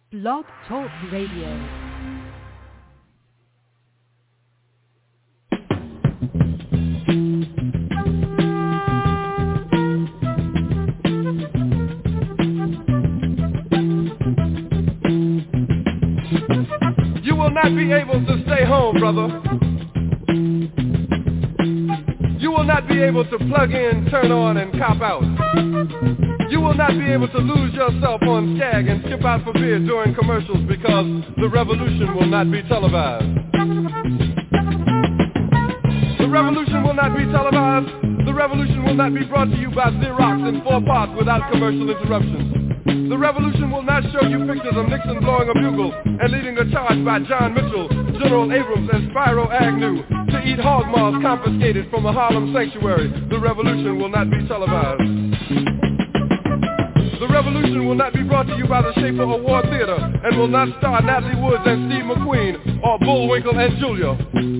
Blog Talk Radio. You will not be able to stay home, brother. You will not be able to plug in, turn on, and cop out. You will not be able to lose yourself on Skag and skip out for beer during commercials because the revolution will not be televised. The revolution will not be televised. The revolution will not be brought to you by Xerox in 4 parts without commercial interruptions. The revolution will not show you pictures of Nixon blowing a bugle and leading a charge by John Mitchell, General Abrams, and Spyro Agnew to eat hog maws confiscated from a Harlem sanctuary. The revolution will not be televised. The revolution will not be brought to you by the Schaefer Award Theater and will not star Natalie Woods and Steve McQueen or Bullwinkle and Julia.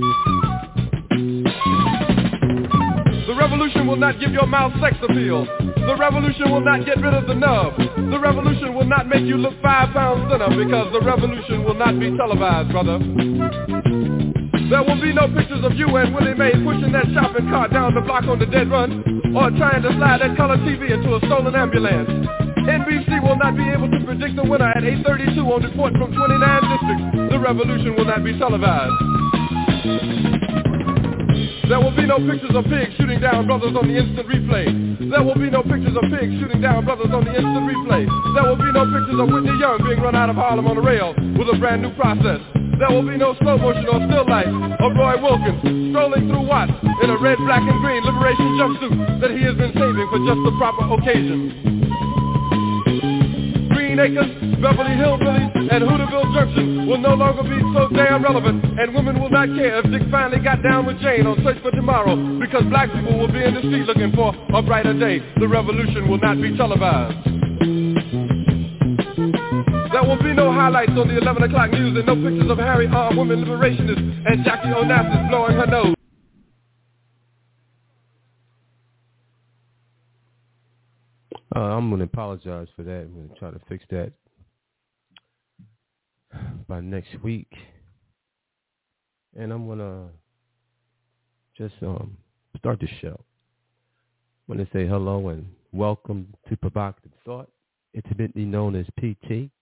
The revolution will not give your mouth sex appeal. The revolution will not get rid of the nub. The revolution will not make you look 5 pounds thinner because the revolution will not be televised, brother. There will be no pictures of you and Willie Mae pushing that shopping cart down the block on the dead run or trying to slide that color TV into a stolen ambulance. NBC will not be able to predict the winner at 8:32 on report from 29 districts. The revolution will not be televised. There will be no pictures of pigs shooting down brothers on the instant replay. There will be no pictures of pigs shooting down brothers on the instant replay. There will be no pictures of Whitney Young being run out of Harlem on a rail with a brand new process. There will be no slow motion or still life of Roy Wilkins strolling through Watts in a red, black, and green liberation jumpsuit that he has been saving for just the proper occasion. Green Acres, Beverly Hillbillies, and Hooterville Junction will no longer be so damn relevant, and women will not care if Dick finally got down with Jane on Search for Tomorrow, because black people will be in the street looking for a brighter day. The revolution will not be televised. There will be no highlights on the 11 o'clock news and no pictures of Harry armed women liberationists and Jackie Onassis blowing her nose. I'm going to apologize for that. I'm going to try to fix that by next week. And I'm going to just start the show. I want to say hello and welcome to Provocative Thought, intimately known as PT,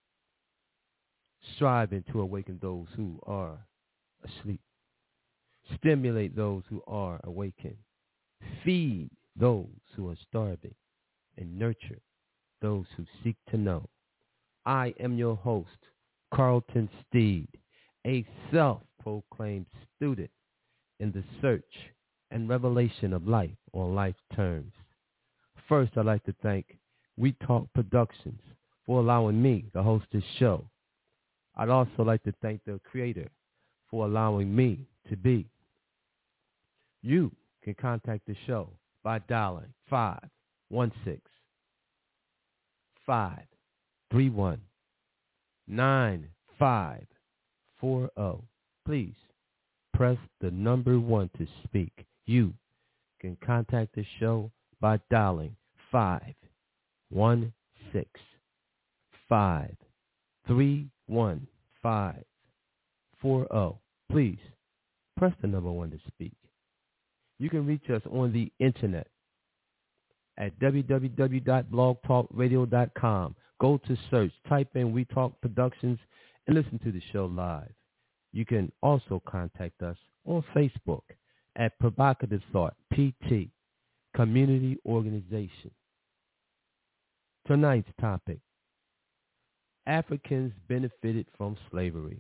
striving to awaken those who are asleep, stimulate those who are awakened, feed those who are starving, and nurture those who seek to know. I am your host, Carlton Steed, a self-proclaimed student in the search and revelation of life on life terms. First, I'd like to thank We Talk Productions for allowing me to host this show. I'd also like to thank the creator for allowing me to be. You can contact the show by dialing 516-531-9540. Please press the number 1 to speak. You can contact the show by dialing 516-531-9540. Please press the number 1 to speak. You can reach us on the internet at www.blogtalkradio.com. Go to search, type in We Talk Productions, and listen to the show live. You can also contact us on Facebook at Provocative Thought, PT, Community Organization. Tonight's topic: Africans benefited from slavery.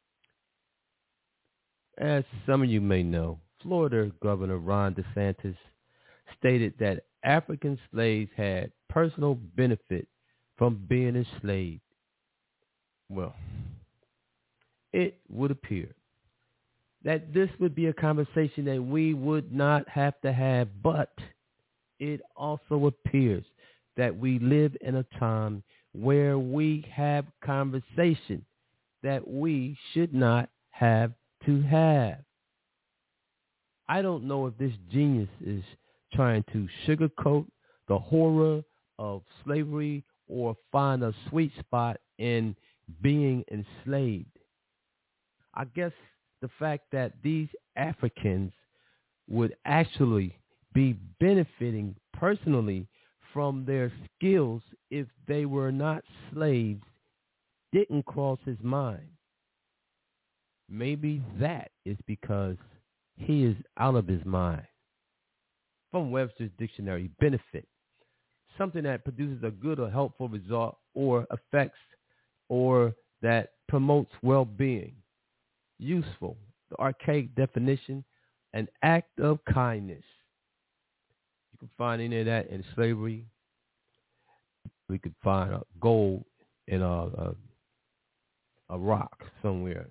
As some of you may know, Florida Governor Ron DeSantis stated that African slaves had personal benefit from being enslaved. Well, it would appear that this would be a conversation that we would not have to have, but it also appears that we live in a time where we have conversation that we should not have to have. I don't know if this genius is trying to sugarcoat the horror of slavery or find a sweet spot in being enslaved. I guess the fact that these Africans would actually be benefiting personally from their skills if they were not slaves didn't cross his mind. Maybe that is because he is out of his mind. From Webster's dictionary, benefit, something that produces a good or helpful result or affects or that promotes well-being. Useful, the archaic definition, an act of kindness. You can find any of that in slavery. We could find a gold in a rock somewhere.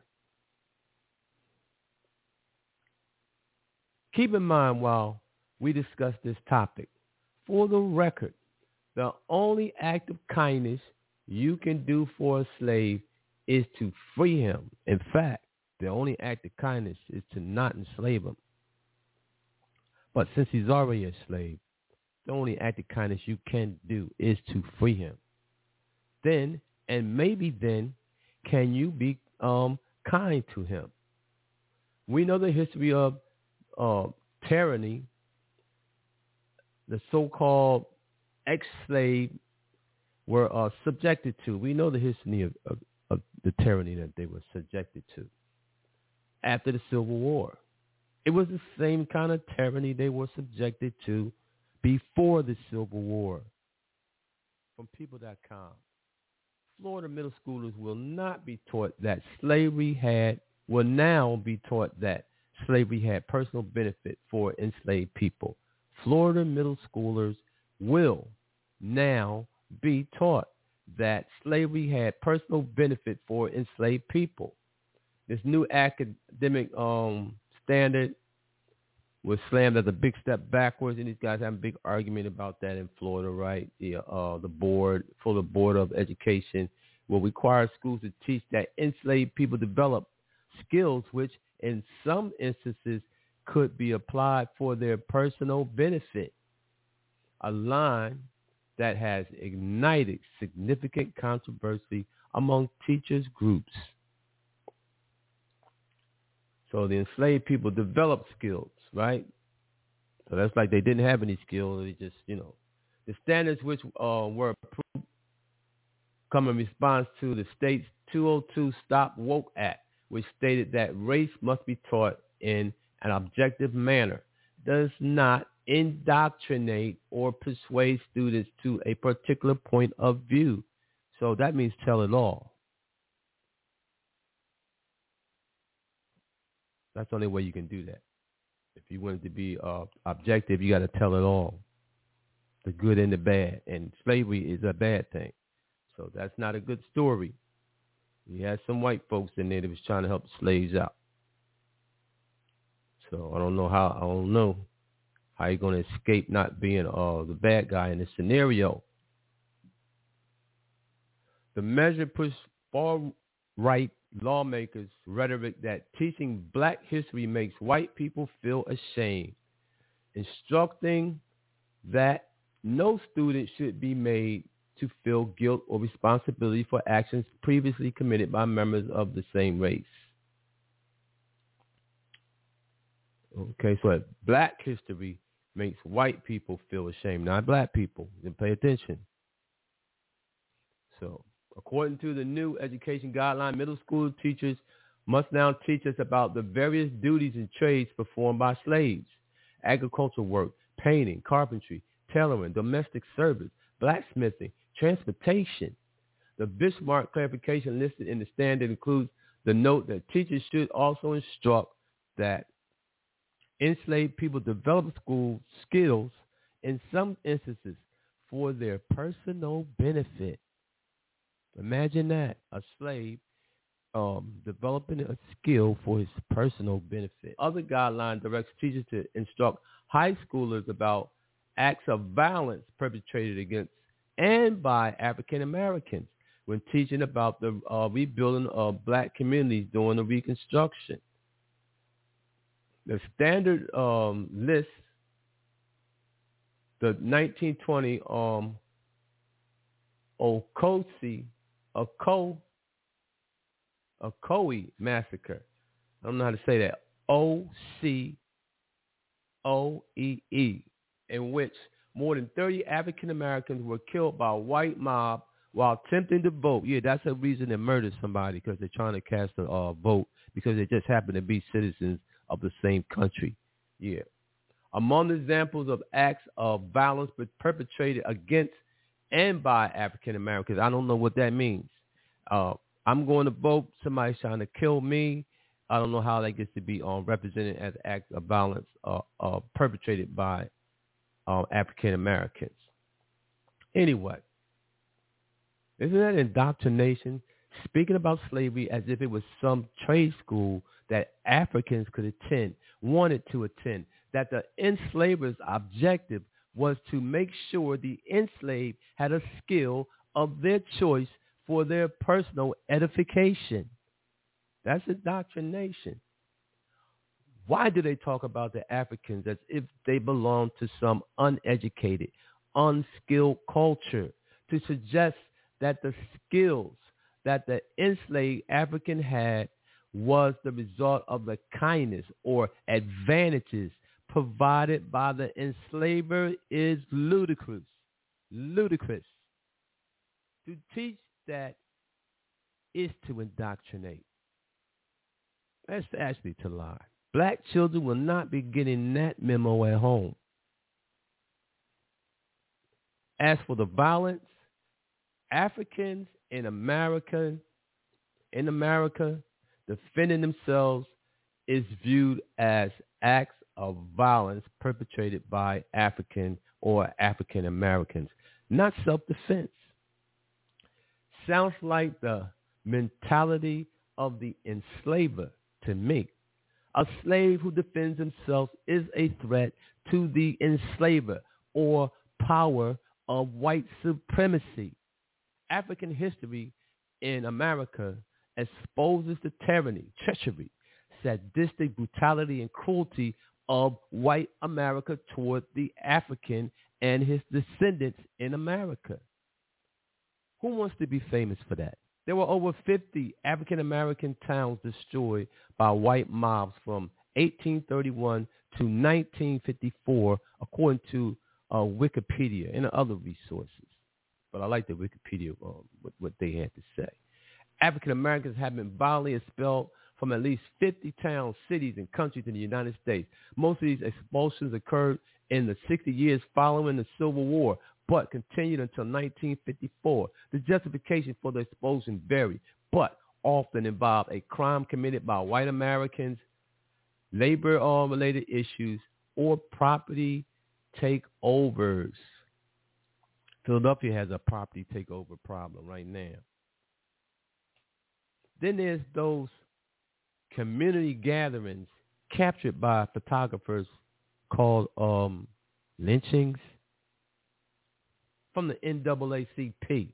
Keep in mind while we discuss this topic, for the record, the only act of kindness you can do for a slave is to free him. In fact, the only act of kindness is to not enslave him. But since he's already a slave, the only act of kindness you can do is to free him. Then, and maybe then, can you be kind to him? We know the history of tyranny. The so-called ex-slave were subjected to. We know the history of the tyranny that they were subjected to after the Civil War. It was the same kind of tyranny they were subjected to before the Civil War. From People.com, Florida middle schoolers will not be taught that will now be taught that slavery had personal benefit for enslaved people. Florida middle schoolers will now be taught that slavery had personal benefit for enslaved people. This new academic standard was slammed as a big step backwards, and these guys have a big argument about that in Florida, right? The board of education will require schools to teach that enslaved people develop skills which in some instances could be applied for their personal benefit, a line that has ignited significant controversy among teachers groups. So the enslaved people developed skills, right? So that's like they didn't have any skills. They just, the standards which were approved come in response to the state's 202 Stop Woke Act, which stated that race must be taught in an objective manner, does not indoctrinate or persuade students to a particular point of view. So that means tell it all. That's the only way you can do that. If you want it to be objective, you got to tell it all, the good and the bad. And slavery is a bad thing. So that's not a good story. You had some white folks in there that was trying to help the slaves out. So I don't know how you're going to escape not being the bad guy in this scenario. The measure pushed far-right lawmakers' rhetoric that teaching black history makes white people feel ashamed, instructing that no student should be made to feel guilt or responsibility for actions previously committed by members of the same race. Okay, so black history makes white people feel ashamed, not black people. Then pay attention. So, according to the new education guideline, middle school teachers must now teach us about the various duties and trades performed by slaves: agricultural work, painting, carpentry, tailoring, domestic service, blacksmithing, transportation. The Bismarck clarification listed in the standard includes the note that teachers should also instruct that enslaved people develop school skills in some instances for their personal benefit. Imagine that, a slave developing a skill for his personal benefit. Other guideline directs teachers to instruct high schoolers about acts of violence perpetrated against and by African Americans when teaching about the rebuilding of black communities during the Reconstruction. The standard lists the 1920 Okosi Ocoee Massacre. I don't know how to say that. Ocoee, in which more than 30 African Americans were killed by a white mob while attempting to vote. Yeah, that's a reason they murdered somebody, because they're trying to cast a vote because they just happen to be citizens of the same country. Yeah. Among the examples of acts of violence perpetrated against and by African Americans, I don't know what that means. I'm going to vote. Somebody's trying to kill me. I don't know how that gets to be represented as acts of violence perpetrated by African Americans. Anyway, isn't that indoctrination? Speaking about slavery as if it was some trade school that Africans could attend, wanted to attend, that the enslavers' objective was to make sure the enslaved had a skill of their choice for their personal edification. That's indoctrination. Why do they talk about the Africans as if they belong to some uneducated, unskilled culture, to suggest that the skills that the enslaved African had was the result of the kindness or advantages provided by the enslaver is ludicrous. Ludicrous. To teach that is to indoctrinate. That's actually to lie. Black children will not be getting that memo at home. As for the violence, Africans in America, defending themselves is viewed as acts of violence perpetrated by African or African Americans, not self-defense. Sounds like the mentality of the enslaver to me. A slave who defends himself is a threat to the enslaver or power of white supremacy. African history in America exposes the tyranny, treachery, sadistic brutality, and cruelty of white America toward the African and his descendants in America. Who wants to be famous for that? There were over 50 African-American towns destroyed by white mobs from 1831 to 1954, according to Wikipedia and other resources. But I like the Wikipedia, what they had to say. African-Americans have been violently expelled from at least 50 towns, cities, and countries in the United States. Most of these expulsions occurred in the 60 years following the Civil War, but continued until 1954. The justification for the expulsion varied, but often involved a crime committed by white Americans, labor-related issues, or property takeovers. Philadelphia has a property takeover problem right now. Then there's those community gatherings captured by photographers called lynchings from the NAACP.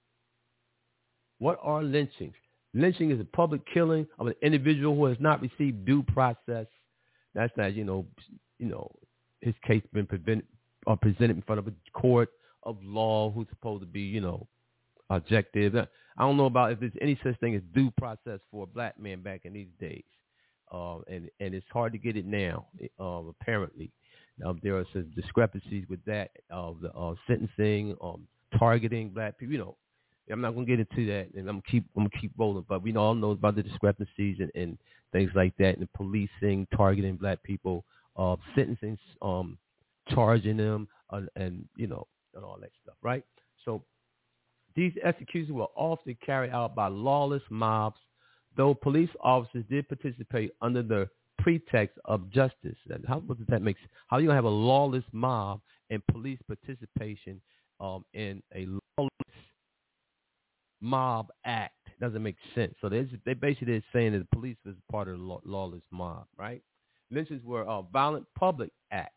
What are lynchings? Lynching is a public killing of an individual who has not received due process. That's not, his case been presented in front of a court of law who's supposed to be, objective. I don't know about if there's any such thing as due process for a black man back in these days. And it's hard to get it now, apparently. There are some discrepancies with that, the sentencing, targeting black people. I'm not going to get into that, and I'm gonna keep rolling. But we all know about the discrepancies and things like that, and policing, targeting black people, sentencing, charging them, and all that stuff, right? So these executions were often carried out by lawless mobs, though police officers did participate under the pretext of justice. What does that make sense? How are you going to have a lawless mob and police participation in a lawless mob act? Doesn't make sense. So they basically saying that the police is part of the lawless mob, right? Lynchings were violent public acts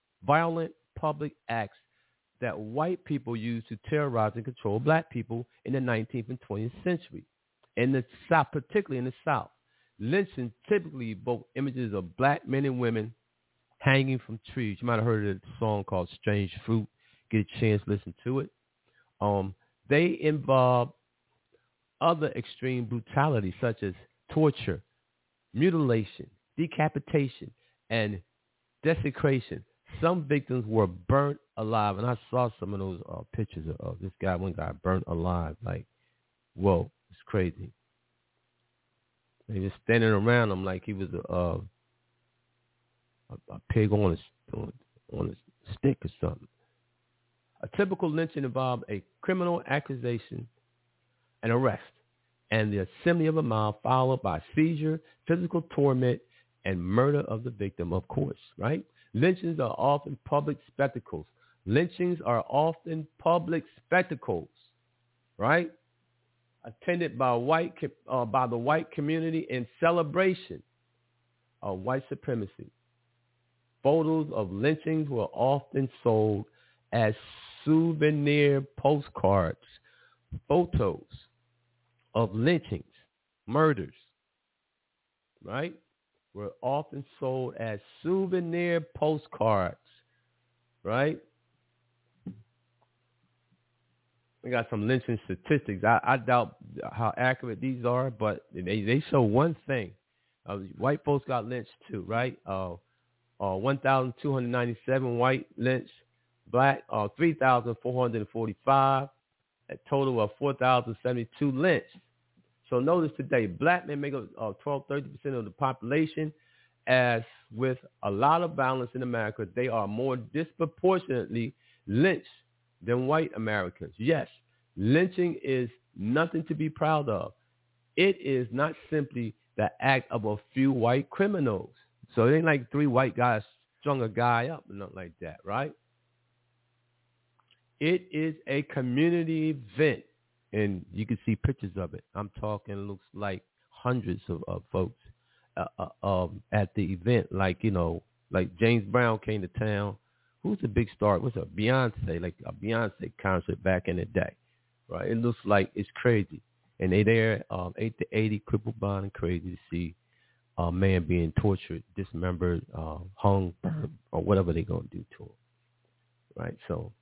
that white people used to terrorize and control black people in the 19th and 20th century. In the South, particularly in the South, lynchings typically evoke images of black men and women hanging from trees. You might have heard of the song called Strange Fruit. Get a chance to listen to it. They involve other extreme brutality such as torture, mutilation, decapitation, and desecration. Some victims were burnt alive, and I saw some of those pictures of this guy. One guy burnt alive. Like, whoa, it's crazy. He was standing around him like he was a pig on a stick or something. A typical lynching involved a criminal accusation, an arrest, and the assembly of a mob, followed by seizure, physical torment, and murder of the victim, of course, right? Lynchings are often public spectacles. Lynchings are often public spectacles, right? Attended by the white community in celebration of white supremacy. Photos of lynchings were often sold as souvenir postcards. Photos of lynchings, murders, right, were often sold as souvenir postcards, right? We got some lynching statistics. I doubt how accurate these are, but they show one thing. White folks got lynched too, right? 1,297 white lynched, black 3,445, a total of 4,072 lynched. So notice today, black men make up 12-13% of the population. As with a lot of violence in America, they are more disproportionately lynched than white Americans. Yes, lynching is nothing to be proud of. It is not simply the act of a few white criminals. So it ain't like 3 white guys strung a guy up or nothing like that, right? It is a community event, and you can see pictures of it. I'm talking, looks like hundreds of folks at the event, like James Brown came to town. Who's the big star? What's a Beyonce, like a Beyonce concert back in the day, right? It looks like it's crazy. And they there, 8 to 80, crippled, blind, and crazy to see a man being tortured, dismembered, hung, burned, or whatever they're going to do to him, right? So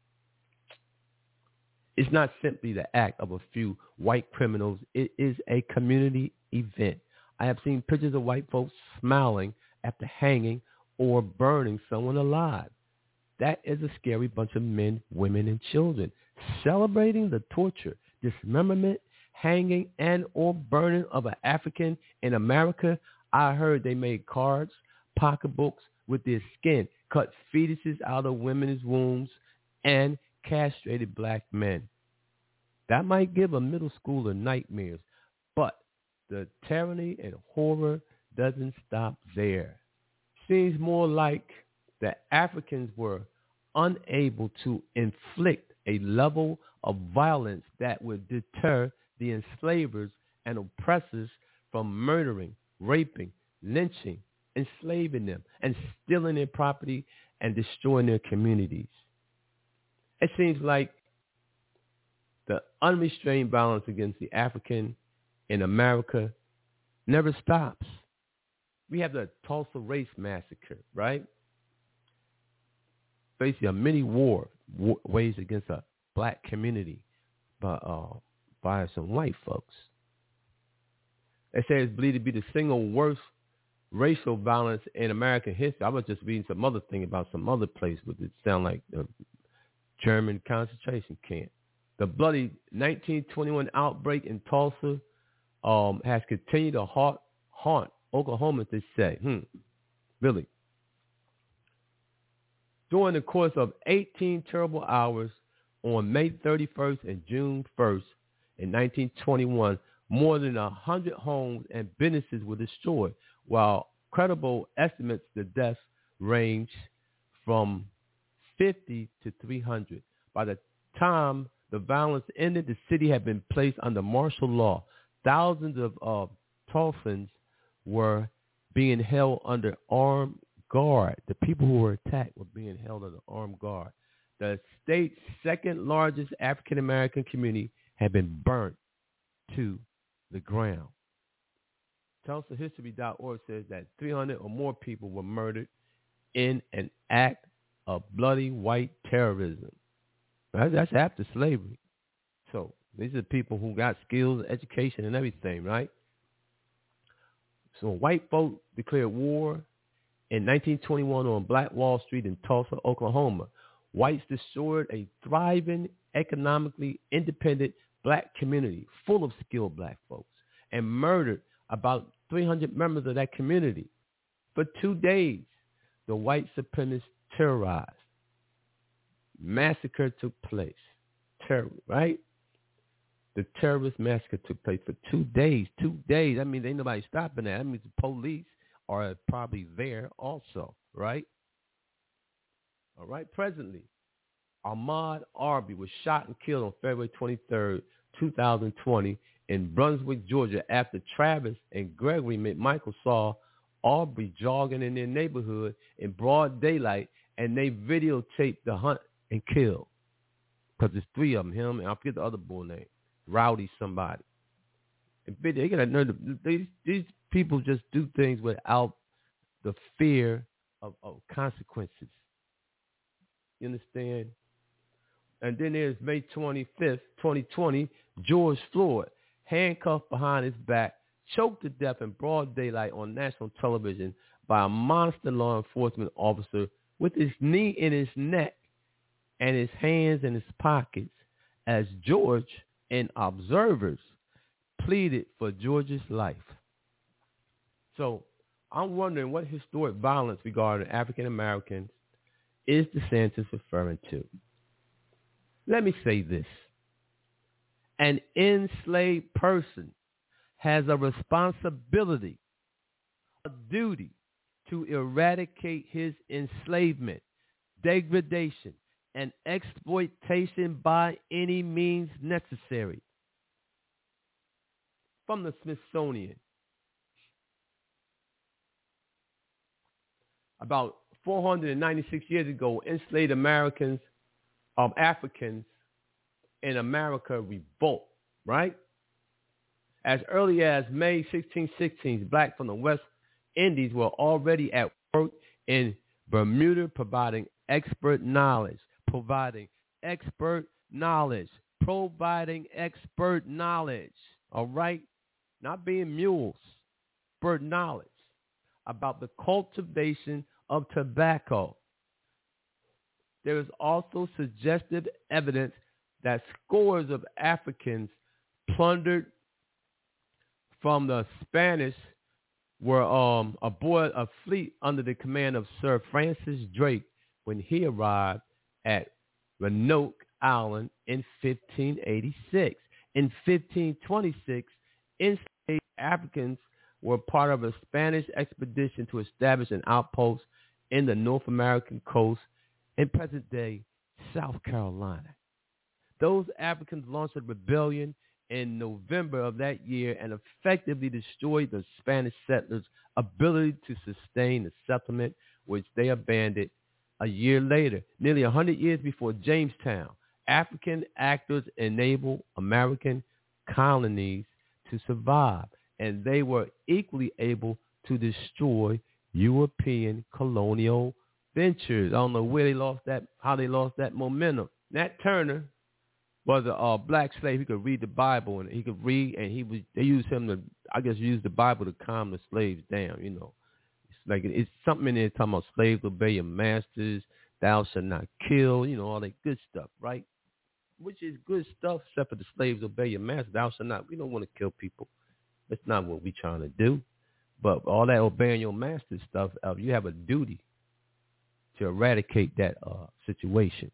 it's not simply the act of a few white criminals. It is a community event. I have seen pictures of white folks smiling after hanging or burning someone alive. That is a scary bunch of men, women, and children celebrating the torture, dismemberment, hanging, and or burning of an African in America. I heard they made cards, pocketbooks with their skin, cut fetuses out of women's wombs, and castrated black men. That might give a middle schooler nightmares, but the tyranny and horror doesn't stop there. Seems more like the Africans were unable to inflict a level of violence that would deter the enslavers and oppressors from murdering, raping, lynching, enslaving them, and stealing their property and destroying their communities. It seems like the unrestrained violence against the African in America never stops. We have the Tulsa Race Massacre, right? Basically a mini war waged against a black community by some white folks. They say it's believed to be the single worst racial violence in American history. I was just reading some other thing about some other place where it sound like a German concentration camp. The bloody 1921 outbreak in Tulsa has continued to haunt Oklahoma, they say. Really. During the course of 18 terrible hours on May 31st and June 1st in 1921, more than 100 homes and businesses were destroyed, while credible estimates the deaths range from 50 to 300. By the time the violence ended, the city had been placed under martial law. Thousands of Tulsans were being held under armed guard. The people who were attacked were being held under armed guard. The state's second largest African-American community had been burnt to the ground. TulsaHistory.org says that 300 or more people were murdered in an act of bloody white terrorism. That's after slavery. So These are people who got skills, education, and everything, right? So white folk declared war in 1921 on Black Wall Street in Tulsa, Oklahoma. Whites destroyed a thriving, economically independent black community full of skilled black folks and murdered about 300 members of that community. For 2 days, the white supremacists terrorized. Massacre took place. Right? The terrorist massacre took place for 2 days. 2 days. I mean, ain't nobody stopping that. That means the police are probably there also, right? All right. Presently, Ahmaud Arbery was shot and killed on February 23rd, 2020 in Brunswick, Georgia, after Travis and Gregory McMichael saw Arbery jogging in their neighborhood in broad daylight, and they videotaped the hunt and kill. Because there's 3 of them, him, and I forget the other boy name, Rowdy somebody. And they got these people just do things without the fear of consequences. You understand? And then there's May 25th, 2020, George Floyd, handcuffed behind his back, choked to death in broad daylight on national television by a monster law enforcement officer with his knee in his neck and his hands in his pockets as George and observers pleaded for George's life. So I'm wondering what historic violence regarding African Americans is DeSantis referring to? Let me say this. An enslaved person has a responsibility, a duty to eradicate his enslavement, degradation, and exploitation by any means necessary. From the Smithsonian, about 496 years ago, enslaved Africans in America revolt, right? As early as May 1616, blacks from the West Indies were already at work in Bermuda providing expert knowledge, all right? Not being mules, expert knowledge about the cultivation of tobacco. There is also suggestive evidence that scores of Africans plundered from the Spanish were aboard a fleet under the command of Sir Francis Drake when he arrived at Roanoke Island in 1586. In 1526, enslaved Africans were part of a Spanish expedition to establish an outpost in the North American coast in present-day South Carolina. Those Africans launched a rebellion in November of that year and effectively destroyed the Spanish settlers' ability to sustain the settlement, which they abandoned a year later. Nearly 100 years before Jamestown, African actors enabled American colonies to survive, and they were equally able to destroy European colonial ventures. I don't know where they lost that, how they lost that momentum. Nat Turner was a black slave. He could read the Bible, and he could read, and they used him to, I guess, use the Bible to calm the slaves down. You know, it's something in there talking about slaves obey your masters, thou shalt not kill. You know, all that good stuff, right? Which is good stuff, except for the slaves obey your master, thou shalt not. We don't want to kill people. That's not what we're trying to do. But all that obeying your master stuff, you have a duty to eradicate that situation.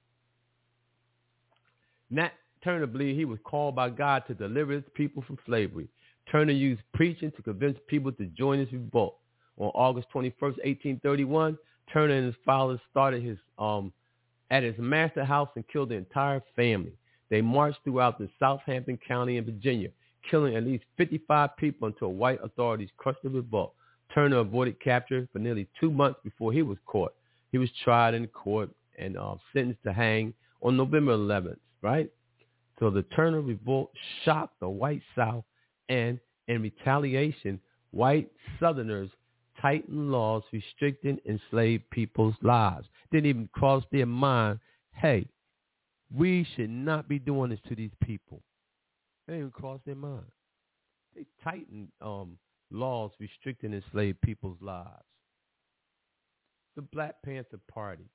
Nat Turner believed he was called by God to deliver his people from slavery. Turner used preaching to convince people to join his revolt. On August 21st, 1831, Turner and his followers started at his master house and killed the entire family. They marched throughout the Southampton County in Virginia, killing at least 55 people until white authorities crushed the revolt. Turner avoided capture for nearly 2 months before he was caught. He was tried in court and sentenced to hang on November 11th, right? So the Turner revolt shocked the white South, and in retaliation, white Southerners tightened laws restricting enslaved people's lives. Didn't even cross their mind, hey, we should not be doing this to these people. They didn't cross their mind. They tightened laws restricting enslaved people's lives. The Black Panther Party,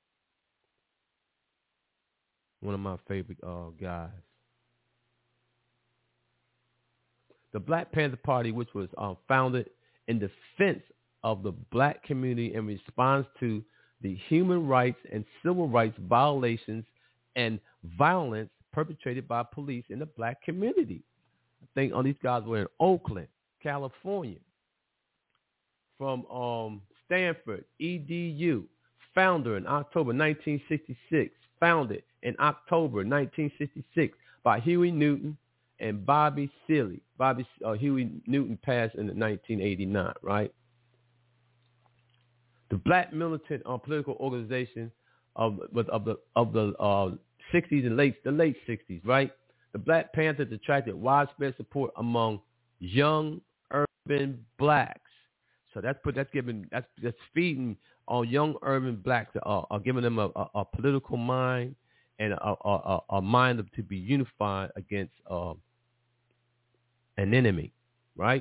one of my favorite guys. The Black Panther Party, which was founded in defense of the black community in response to the human rights and civil rights violations and violence perpetrated by police in the black community. I think all these guys were in Oakland, California. From Stanford, EDU, founder in October 1966, founded in October 1966 by Huey Newton and Bobby Seale. Huey Newton passed in 1989, right? The black militant political organization of the 60s and the late 60s, right? The Black Panthers attracted widespread support among young urban blacks. So that's feeding young urban blacks, giving them a political mind and a mind to be unified against an enemy, right?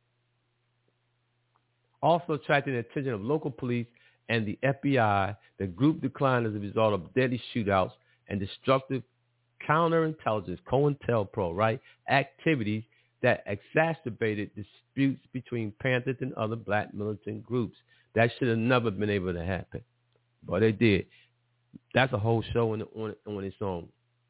Also attracting the attention of local police and the FBI. The group declined as a result of deadly shootouts and destructive counterintelligence, COINTELPRO, right, activities that exacerbated disputes between Panthers and other black militant groups. That should have never been able to happen, but they did. That's a whole show on its own.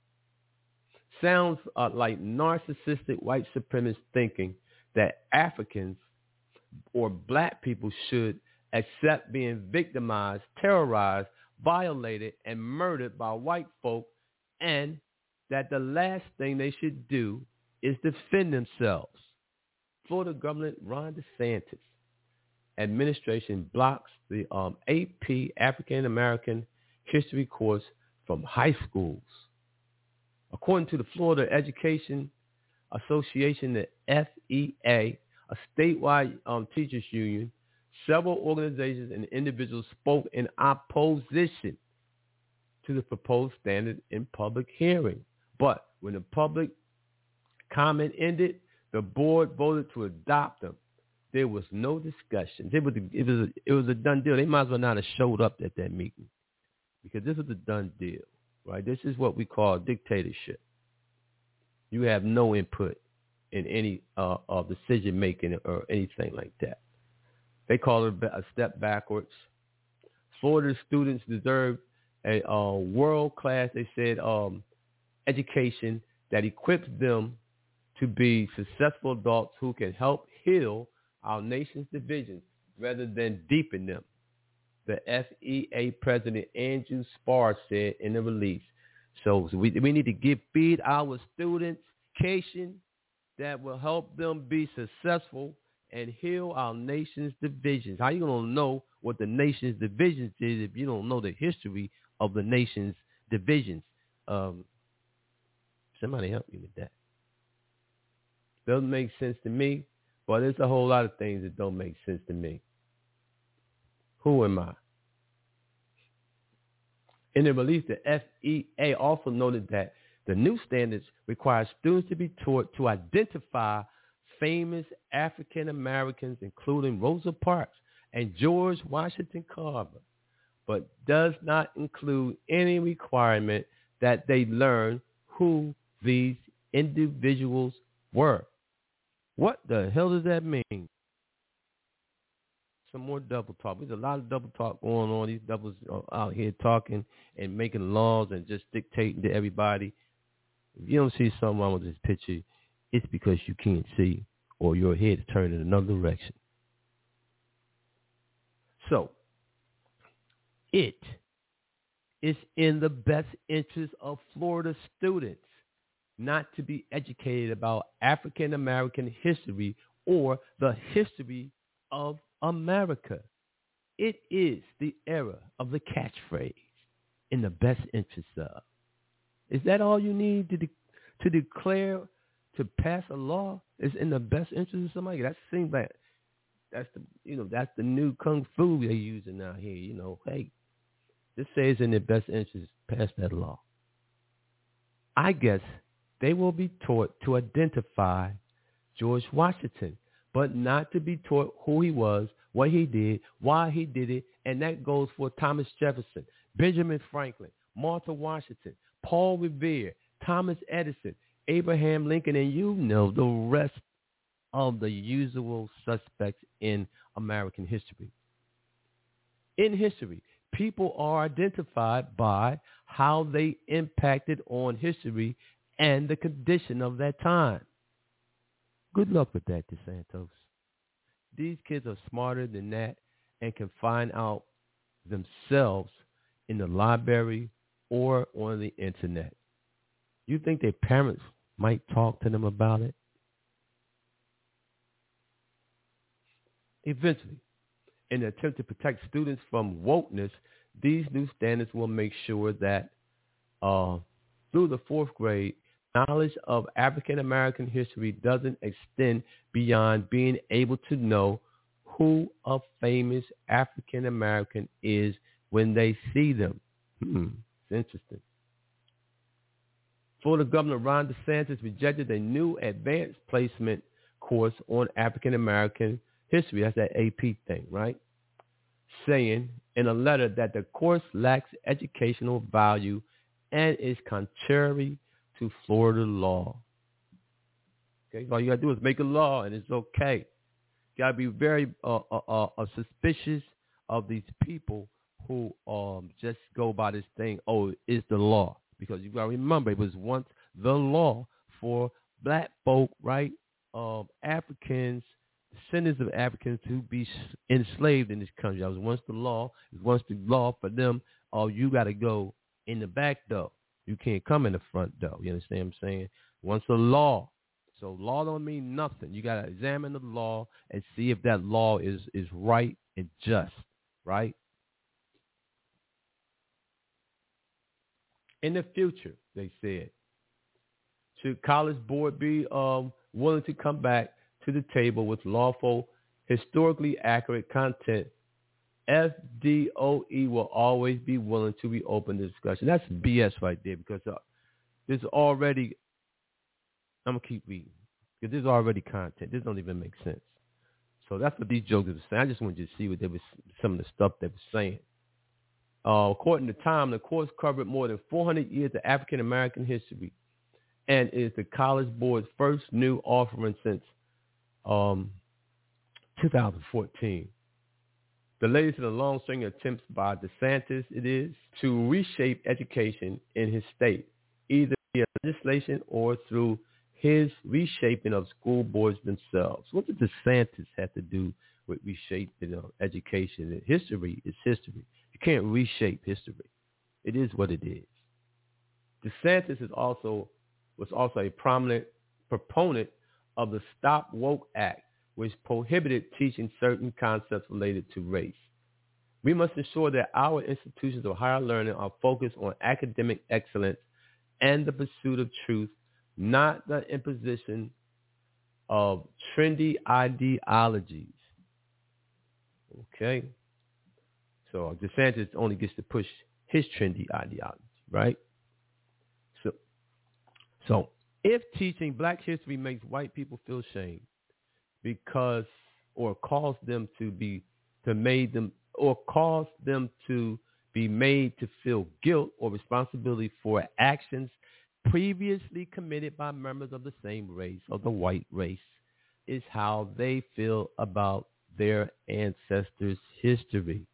Sounds like narcissistic white supremacist thinking that Africans or black people should accept being victimized, terrorized, violated, and murdered by white folk, and that the last thing they should do is defend themselves. Florida Governor Ron DeSantis administration blocks the AP African American History course from high schools. According to the Florida Education Association, the FEA, a statewide teachers union, several organizations and individuals spoke in opposition to the proposed standard in public hearing. But when the public comment ended, the board voted to adopt them. There was no discussion. It was a done deal. They might as well not have showed up at that meeting because this was a done deal, right? This is what we call dictatorship. You have no input in any decision making or anything like that. They call it a step backwards. Florida students deserve a world-class, they said, education that equips them to be successful adults who can help heal our nation's divisions rather than deepen them, the FEA president Andrew Spar said in the release. So we need to feed our students education that will help them be successful and heal our nation's divisions. How are you going to know what the nation's divisions is if you don't know the history of the nation's divisions? Somebody help me with that. Doesn't make sense to me, but there's a whole lot of things that don't make sense to me. Who am I? In the release, the FEA also noted that the new standards require students to be taught to identify famous African Americans, including Rosa Parks and George Washington Carver, but does not include any requirement that they learn who these individuals were. What the hell does that mean? Some more double talk. There's a lot of double talk going on. These doubles are out here talking and making laws and just dictating to everybody. If you don't see something wrong with this picture, it's because you can't see or your head is turned in another direction. So, it is in the best interest of Florida students not to be educated about African American history or the history of America. It is the era of the catchphrase, in the best interest of. Is that all you need to declare to pass a law? Is in the best interest of somebody? That seems like that's the new kung fu they're using out here. Hey, this says in their best interest, pass that law. I guess They will be taught to identify George Washington, but not to be taught who he was, what he did, why he did it, and that goes for Thomas Jefferson, Benjamin Franklin, Martha Washington, Paul Revere, Thomas Edison, Abraham Lincoln, and you know the rest of the usual suspects in American history. In history, people are identified by how they impacted on history and the condition of that time. Good luck with that, DeSantos. These kids are smarter than that and can find out themselves in the library or on the internet. You think their parents might talk to them about it? Eventually, in an attempt to protect students from wokeness, these new standards will make sure that through the fourth grade, knowledge of African American history doesn't extend beyond being able to know who a famous African American is when they see them. It's interesting. Florida Governor Ron DeSantis rejected a new advanced placement course on African American history. That's that AP thing, right? Saying in a letter that the course lacks educational value and is contrary to Florida law. Okay, all you gotta do is make a law, and it's okay. You gotta be very suspicious of these people who just go by this thing. Oh, it's the law, because you gotta remember it was once the law for black folk, right? Africans, descendants of Africans to be enslaved in this country. That was once the law. It was once the law for them. Oh, you gotta go in the back door. You can't come in the front door. You understand what I'm saying? Once the law. So law don't mean nothing. You got to examine the law and see if that law is right and just, right? In the future, they said, should College Board be willing to come back to the table with lawful, historically accurate content, FDOE will always be willing to reopen the discussion. That's BS right there, because there's already, I'm going to keep reading, because there's already content. This don't even make sense. So that's what these jokers are saying. I just wanted you to see what they was, some of the stuff they were saying. According to Time, the course covered more than 400 years of African-American history and is the College Board's first new offering since 2014. The latest in a long string of attempts by DeSantis, it is, to reshape education in his state, either via legislation or through his reshaping of school boards themselves. What does DeSantis have to do with reshaping education? History is history. You can't reshape history. It is what it is. DeSantis was also a prominent proponent of the Stop Woke Act, which prohibited teaching certain concepts related to race. We must ensure that our institutions of higher learning are focused on academic excellence and the pursuit of truth, not the imposition of trendy ideologies. Okay? So DeSantis only gets to push his trendy ideology, right? So if teaching black history makes white people feel shame, because or cause them to be made to feel guilt or responsibility for actions previously committed by members of the same race or the white race, is how they feel about their ancestors' history.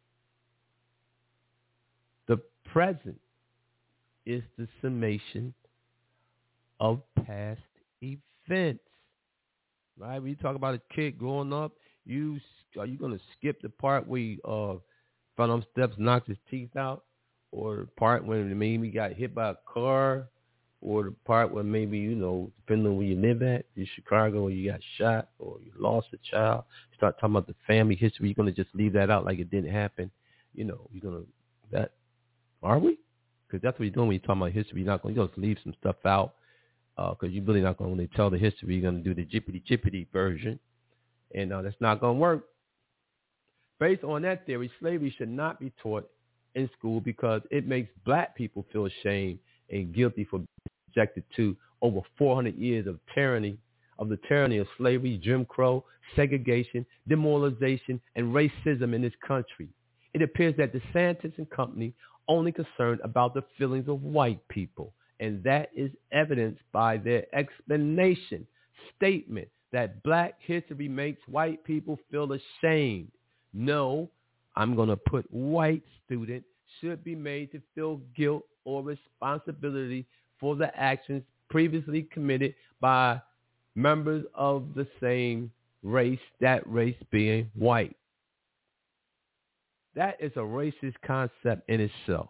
The present is the summation of past events. Right? When you talk about a kid growing up, are you going to skip the part where he fell on steps, knocked his teeth out, or the part when maybe he got hit by a car, or the part where maybe, depending on where you live at, in Chicago, where you got shot or you lost a child, start talking about the family history, you're going to just leave that out like it didn't happen. You're going to, that, are we? Because that's what you're doing when you're talking about history. You're going to just leave some stuff out. Because you're really not going to tell the history. You're going to do the jippity version. And that's not going to work. Based on that theory, slavery should not be taught in school because it makes black people feel ashamed and guilty for being subjected to over 400 years of tyranny, of the tyranny of slavery, Jim Crow, segregation, demoralization, and racism in this country. It appears that DeSantis and company only concerned about the feelings of white people, and that is evidenced by their explanation statement that Black history makes white people feel ashamed. No, I'm going to put white student should be made to feel guilt or responsibility for the actions previously committed by members of the same race, that race being white. That is a racist concept in itself.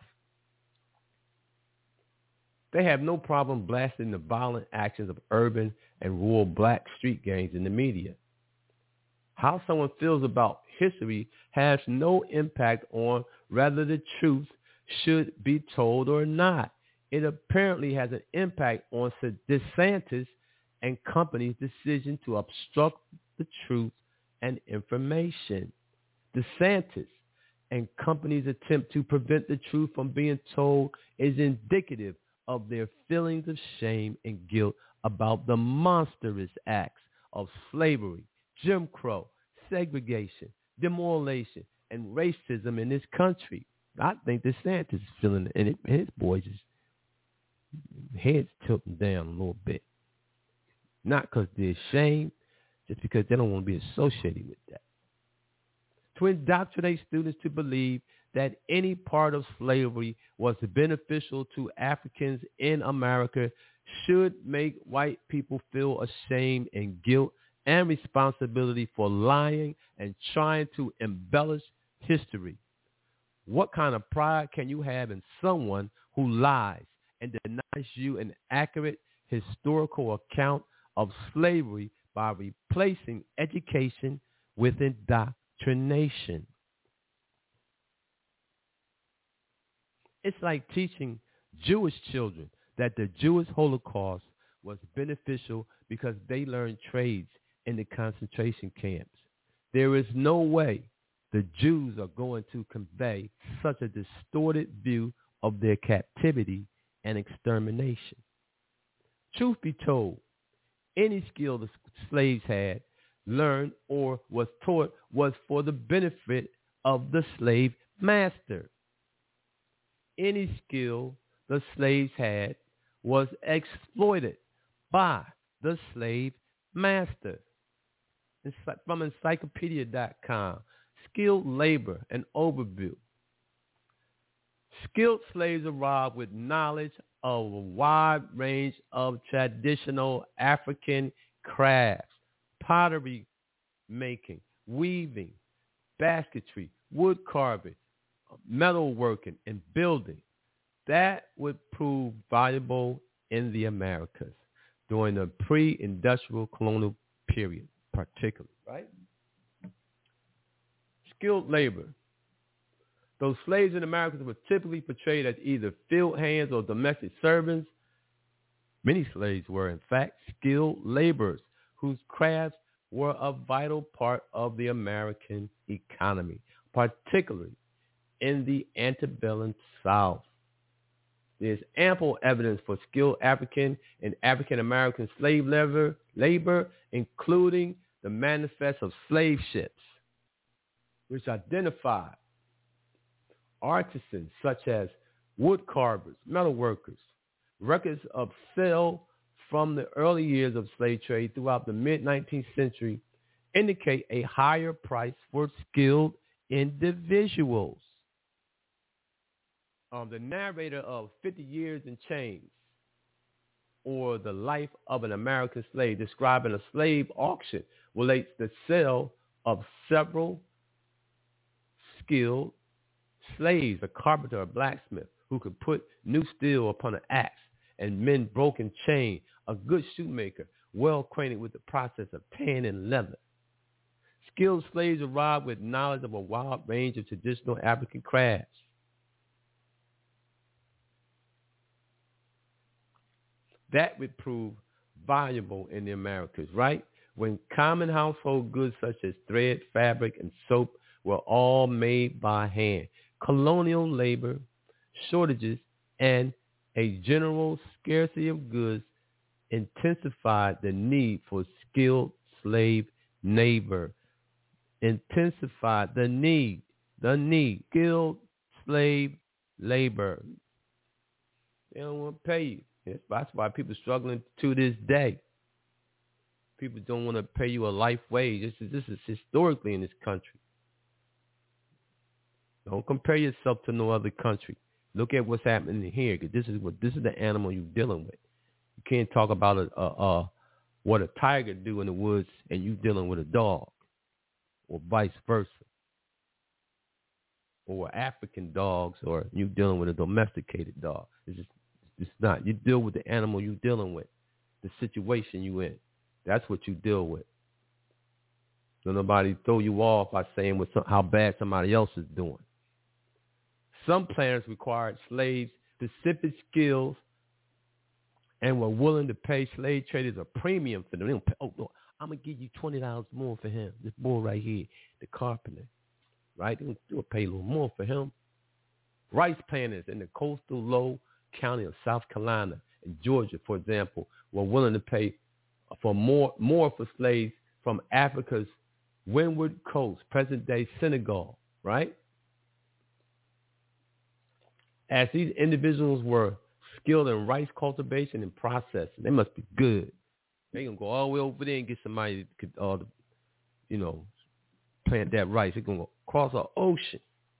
They have no problem blasting the violent actions of urban and rural Black street gangs in the media. How someone feels about history has no impact on whether the truth should be told or not. It apparently has an impact on DeSantis and company's decision to obstruct the truth and information. DeSantis and company's attempt to prevent the truth from being told is indicative of their feelings of shame and guilt about the monstrous acts of slavery, Jim Crow, segregation, demoralization, and racism in this country. I think DeSantis is feeling it, and his boys' heads tilting down a little bit. Not because they're ashamed, just because they don't want to be associated with that. To indoctrinate students to believe that any part of slavery was beneficial to Africans in America should make white people feel ashamed and guilt and responsibility for lying and trying to embellish history. What kind of pride can you have in someone who lies and denies you an accurate historical account of slavery by replacing education with indoctrination? It's like teaching Jewish children that the Jewish Holocaust was beneficial because they learned trades in the concentration camps. There is no way the Jews are going to convey such a distorted view of their captivity and extermination. Truth be told, any skill the slaves had, learned, or was taught was for the benefit of the slave master. Any skill the slaves had was exploited by the slave master. From encyclopedia.com, skilled labor, an overview. Skilled slaves arrived with knowledge of a wide range of traditional African crafts, pottery making, weaving, basketry, wood carving, metalworking, and building. That would prove valuable in the Americas during the pre-industrial colonial period, particularly, right? Skilled labor. Those slaves in America were typically portrayed as either field hands or domestic servants. Many slaves were, in fact, skilled laborers whose crafts were a vital part of the American economy, particularly in the antebellum South. There's ample evidence for skilled African and African-American slave labor, including the Manifest of Slave Ships, which identified artisans such as wood carvers, metal workers. Records of sale from the early years of slave trade throughout the mid-19th century indicate a higher price for skilled individuals. The narrator of 50 Years in Chains, or The Life of an American Slave, describing a slave auction, relates the sale of several skilled slaves, a carpenter, a blacksmith, who could put new steel upon an axe and mend broken chain, a good shoemaker, well acquainted with the process of tanning leather. Skilled slaves arrived with knowledge of a wide range of traditional African crafts. That would prove valuable in the Americas, right? When common household goods such as thread, fabric, and soap were all made by hand. Colonial labor, shortages, and a general scarcity of goods intensified the need for skilled slave labor. Intensified the need, skilled slave labor. They don't want to pay you. That's why people are struggling to this day. People don't want to pay you a life wage. This is historically in this country. Don't compare yourself to no other country. Look at what's happening here, because this is the animal you're dealing with. You can't talk about what a tiger do in the woods and you dealing with a dog, or vice versa, or African dogs, or you dealing with a domesticated dog. It's not. You deal with the animal you dealing with, the situation you in. That's what you deal with. So nobody throw you off by saying how bad somebody else is doing. Some planters required slaves specific skills and were willing to pay slave traders a premium for them. They don't pay, no, I'm going to give you $20 more for him. This boy right here, the carpenter, right? They'll pay a little more for him. Rice planters in the coastal low county of South Carolina and Georgia, for example, were willing to pay for more for slaves from Africa's windward coast, present-day Senegal, right? As these individuals were skilled in rice cultivation and processing, they must be good. They're going to go all the way over there and get somebody that could, plant that rice. They're going to go across the ocean.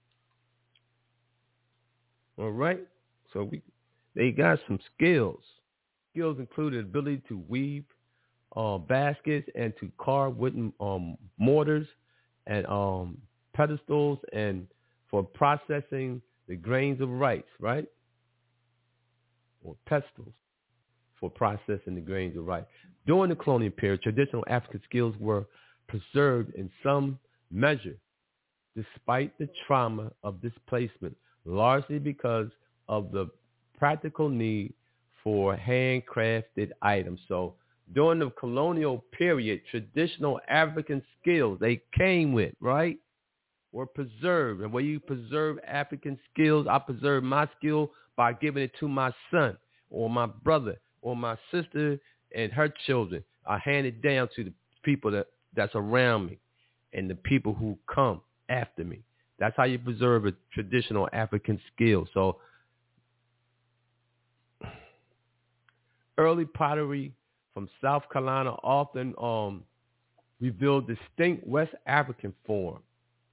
All right? So they got some skills. Skills included ability to weave baskets and to carve wooden mortars and pedestals, and for processing the grains of rice, right? Or pestles for processing the grains of rice. During the colonial period, traditional African skills were preserved in some measure, despite the trauma of displacement, largely because of the practical need for handcrafted items. So during the colonial period, traditional African skills they came with, right, were preserved. And when you preserve African skills, I preserve my skill by giving it to my son or my brother or my sister and her children. I hand it down to the people that's around me and the people who come after me. That's how you preserve a traditional African skill. So early pottery from South Carolina often revealed distinct West African form.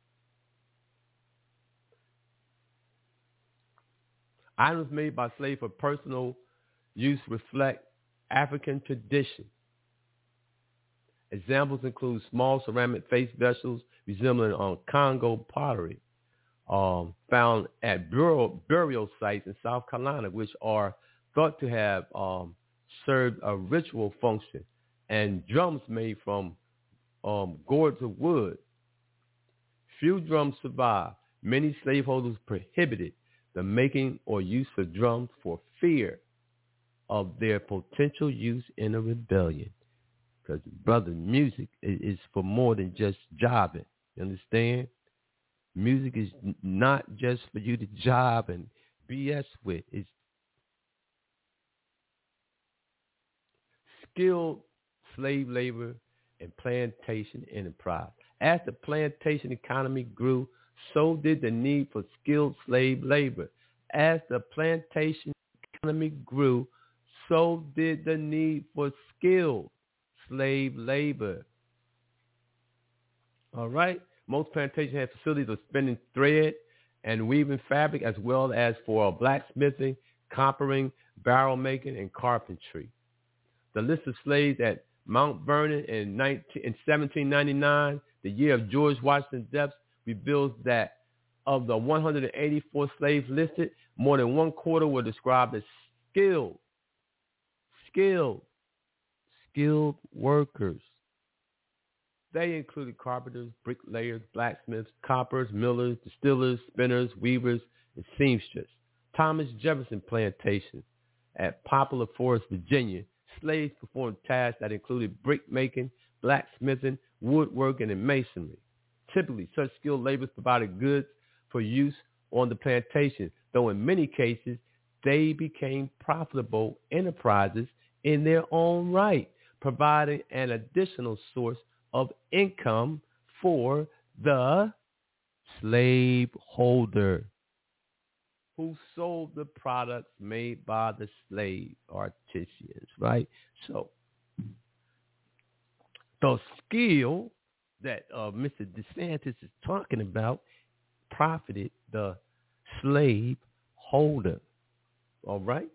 Items made by slaves for personal use reflect African tradition. Examples include small ceramic face vessels resembling Congo pottery found at burial sites in South Carolina, which are thought to have served a ritual function, and drums made from gourds of wood. Few drums survive. Many slaveholders prohibited the making or use of drums for fear of their potential use in a rebellion. Because, brother, music is for more than just jobbing. You understand? Music is not just for you to job and BS with. It's skilled slave labor and plantation enterprise. As the plantation economy grew, so did the need for skilled slave labor. As the plantation economy grew, so did the need for skilled slave labor. All right? Most plantations had facilities for spinning thread and weaving fabric, as well as for blacksmithing, coppering, barrel making, and carpentry. The list of slaves at Mount Vernon in 1799, the year of George Washington's death, reveals that of the 184 slaves listed, more than one quarter were described as skilled workers. They included carpenters, bricklayers, blacksmiths, coppers, millers, distillers, spinners, weavers, and seamstresses. Thomas Jefferson Plantation at Poplar Forest, Virginia, slaves performed tasks that included brick making, blacksmithing, woodworking, and masonry. Typically, such skilled laborers provided goods for use on the plantation, though in many cases, they became profitable enterprises in their own right, providing an additional source of income for the slaveholder who sold the products made by the slave artisans, right? So the skill that Mr. DeSantis is talking about profited the slave holder, all right?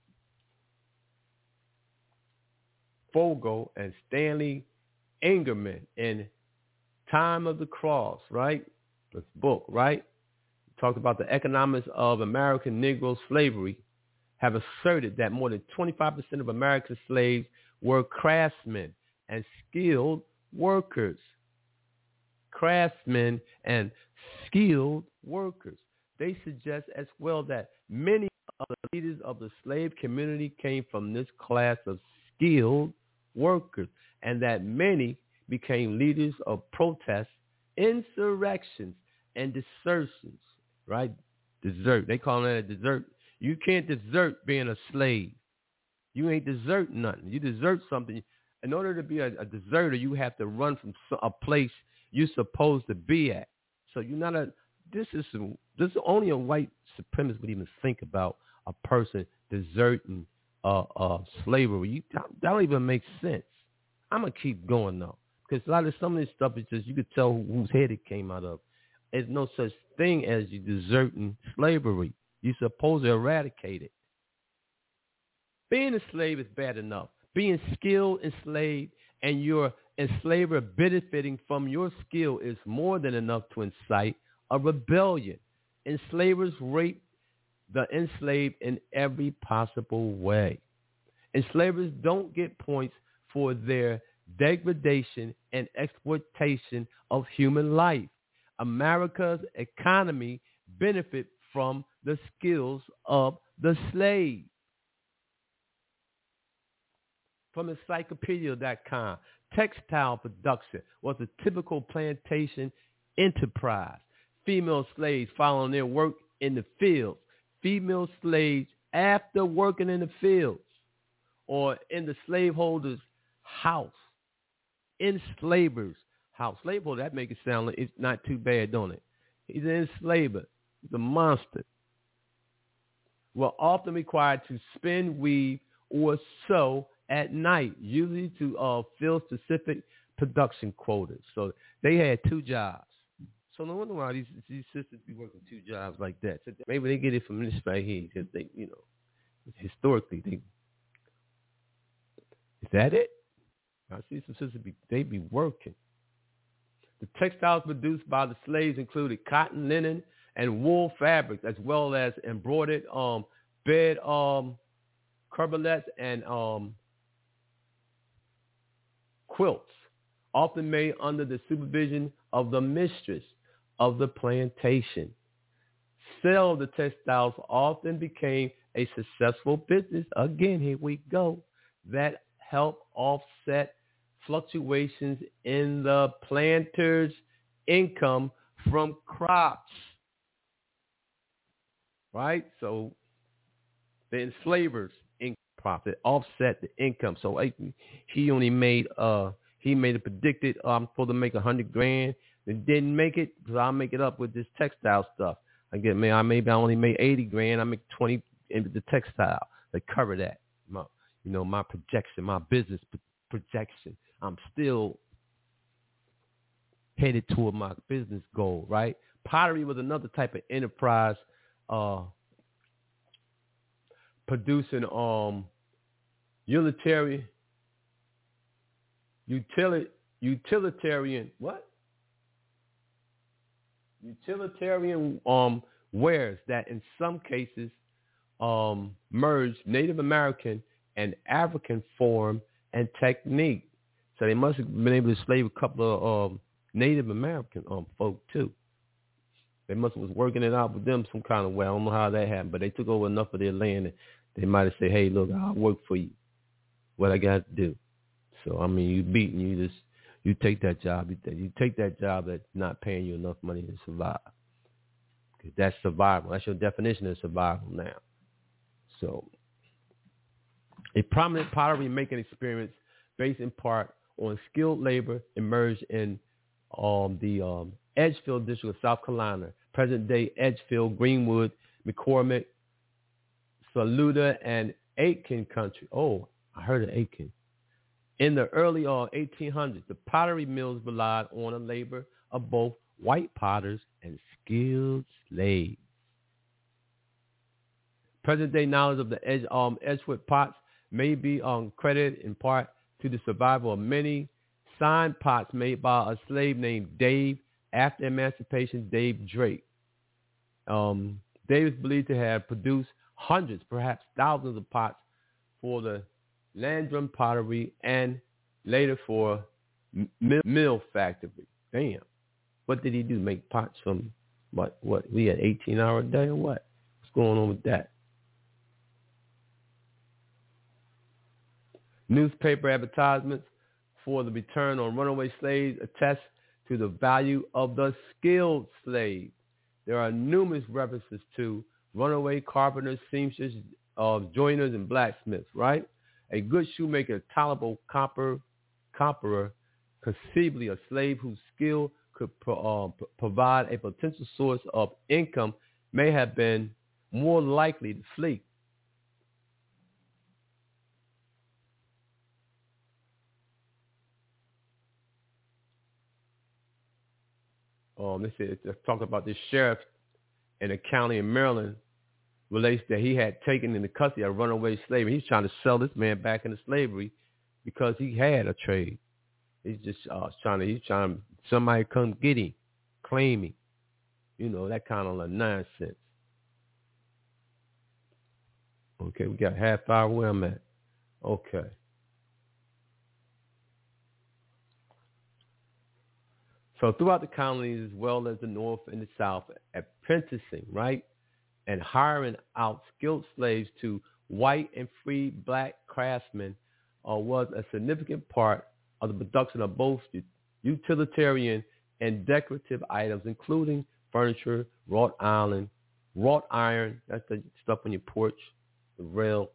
Fogel and Stanley Ingerman in Time of the Cross, right? This book, right? Talked about the economics of American Negro slavery, have asserted that more than 25% of American slaves were craftsmen and skilled workers. Craftsmen and skilled workers. They suggest as well that many of the leaders of the slave community came from this class of skilled workers, and that many became leaders of protests, insurrections, and desertions, right? Desert. They call that a desert. You can't desert being a slave. You ain't desert nothing. You desert something. In order to be a deserter, you have to run from a place you're supposed to be at. So you're not this is only a white supremacist would even think about a person deserting slavery. That don't even make sense. I'm going to keep going, though, because a lot of some of this stuff is just, you could tell whose head it came out of. There's no such thing as you deserting slavery. You're supposed to eradicate it. Being a slave is bad enough. Being skilled enslaved and your enslaver benefiting from your skill is more than enough to incite a rebellion. Enslavers rape the enslaved in every possible way. Enslavers don't get points for their degradation and exploitation of human life. America's economy benefits from the skills of the slave. From encyclopedia.com, textile production was a typical plantation enterprise. Female slaves following their work in the fields. Female slaves after working in the fields or in the slaveholder's house. Enslaver's house. Slaveholder, that makes it sound like it's not too bad, don't it? He's an enslaver. He's a monster. Were often required to spin, weave, or sew at night, usually to fill specific production quotas. So they had two jobs. So no wonder why these sisters be working two jobs like that. So maybe they get it from this right here because they, historically, is that it? I see some sisters they be working. The textiles produced by the slaves included cotton, linen, and wool fabrics, as well as embroidered bed coverlets and quilts, often made under the supervision of the mistress of the plantation. Sale of the textiles often became a successful business. Again, here we go. That helped offset fluctuations in the planter's income from crops. Right? So the enslavers' income profit offset the income. So he only made a predicted I'm supposed to make $100,000 and didn't make it, so I'll make it up with this textile stuff. Maybe I only made $80,000. I make 20 into the textile. They cover that. My projection, my business projection. I'm still headed toward my business goal, right? Pottery was another type of enterprise producing utilitarian wares that in some cases merged Native American and African form and technique. So they must have been able to slave a couple of Native American folk too. They must have was working it out with them some kind of way. I don't know how that happened, but they took over enough of their land that they might have said, hey, look, I'll work for you. What I got to do. So, you beating, you take that job. You take that job that's not paying you enough money to survive. Because that's survival. That's your definition of survival now. So, A prominent pottery making experience based in part on skilled labor emerged in the Edgefield district of South Carolina, present-day Edgefield, Greenwood, McCormick, Saluda, and Aiken country. Oh, I heard of Aiken. In the early 1800s, the pottery mills relied on the labor of both white potters and skilled slaves. Present-day knowledge of the Edgewood pots may be credited in part to the survival of many sign pots made by a slave named Dave after emancipation, Dave Drake. Dave is believed to have produced hundreds, perhaps thousands of pots for the Landrum pottery and later for mill factory. Damn. What did he do? Make pots from what? We had 18-hour a day or what? What's going on with that? Newspaper advertisements for the return on runaway slaves attest to the value of the skilled slave. There are numerous references to runaway carpenters, seamsters, joiners, and blacksmiths, right? A good shoemaker, tolerable copperer, conceivably a slave whose skill could provide a potential source of income, may have been more likely to flee. Let's talk about this sheriff in a county in Maryland relates that he had taken into custody a runaway slave. He's trying to sell this man back into slavery because he had a trade. He's just trying somebody come get him, claim him, that kind of nonsense. Okay, we got half hour where I'm at. Okay. So throughout the colonies as well as the North and the South, apprenticing, right, and hiring out skilled slaves to white and free black craftsmen was a significant part of the production of both utilitarian and decorative items, including furniture, wrought iron, that's the stuff on your porch, the rail,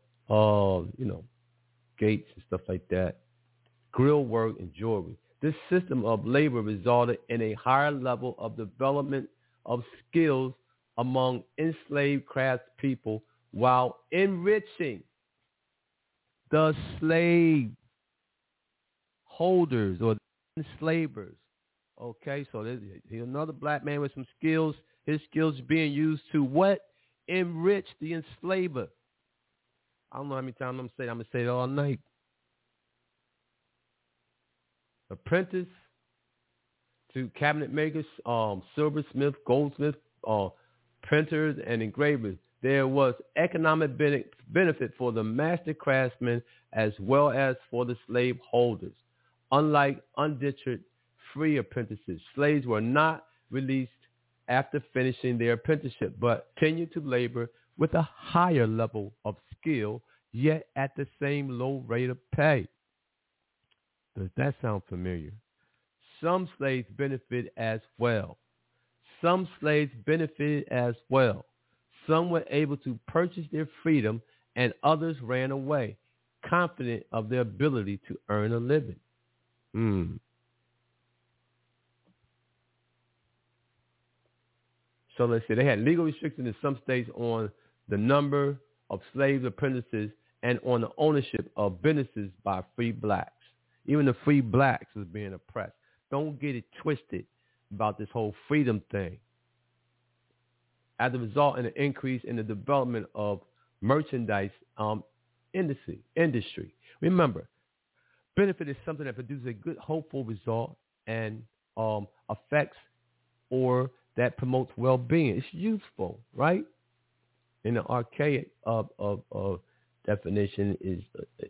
gates and stuff like that, grill work and jewelry. This system of labor resulted in a higher level of development of skills among enslaved craftspeople while enriching the slave holders or enslavers. Okay, so there's another black man with some skills. His skills being used to what? Enrich the enslaver. I don't know how many times I'm going to say it all night. Apprentice to cabinet makers, silversmith, goldsmith, printers, and engravers. There was economic benefit for the master craftsmen as well as for the slave holders. Unlike indentured free apprentices, slaves were not released after finishing their apprenticeship, but continued to labor with a higher level of skill, yet at the same low rate of pay. Does that sound familiar? Some slaves benefited as well. Some were able to purchase their freedom, and others ran away, confident of their ability to earn a living. So let's see. They had legal restrictions in some states on the number of slave apprentices and on the ownership of businesses by free blacks. Even the free blacks was being oppressed. Don't get it twisted about this whole freedom thing. As a result, in an increase in the development of merchandise industry. Remember, benefit is something that produces a good, hopeful result and affects or that promotes well-being. It's useful, right? In the archaic of definition is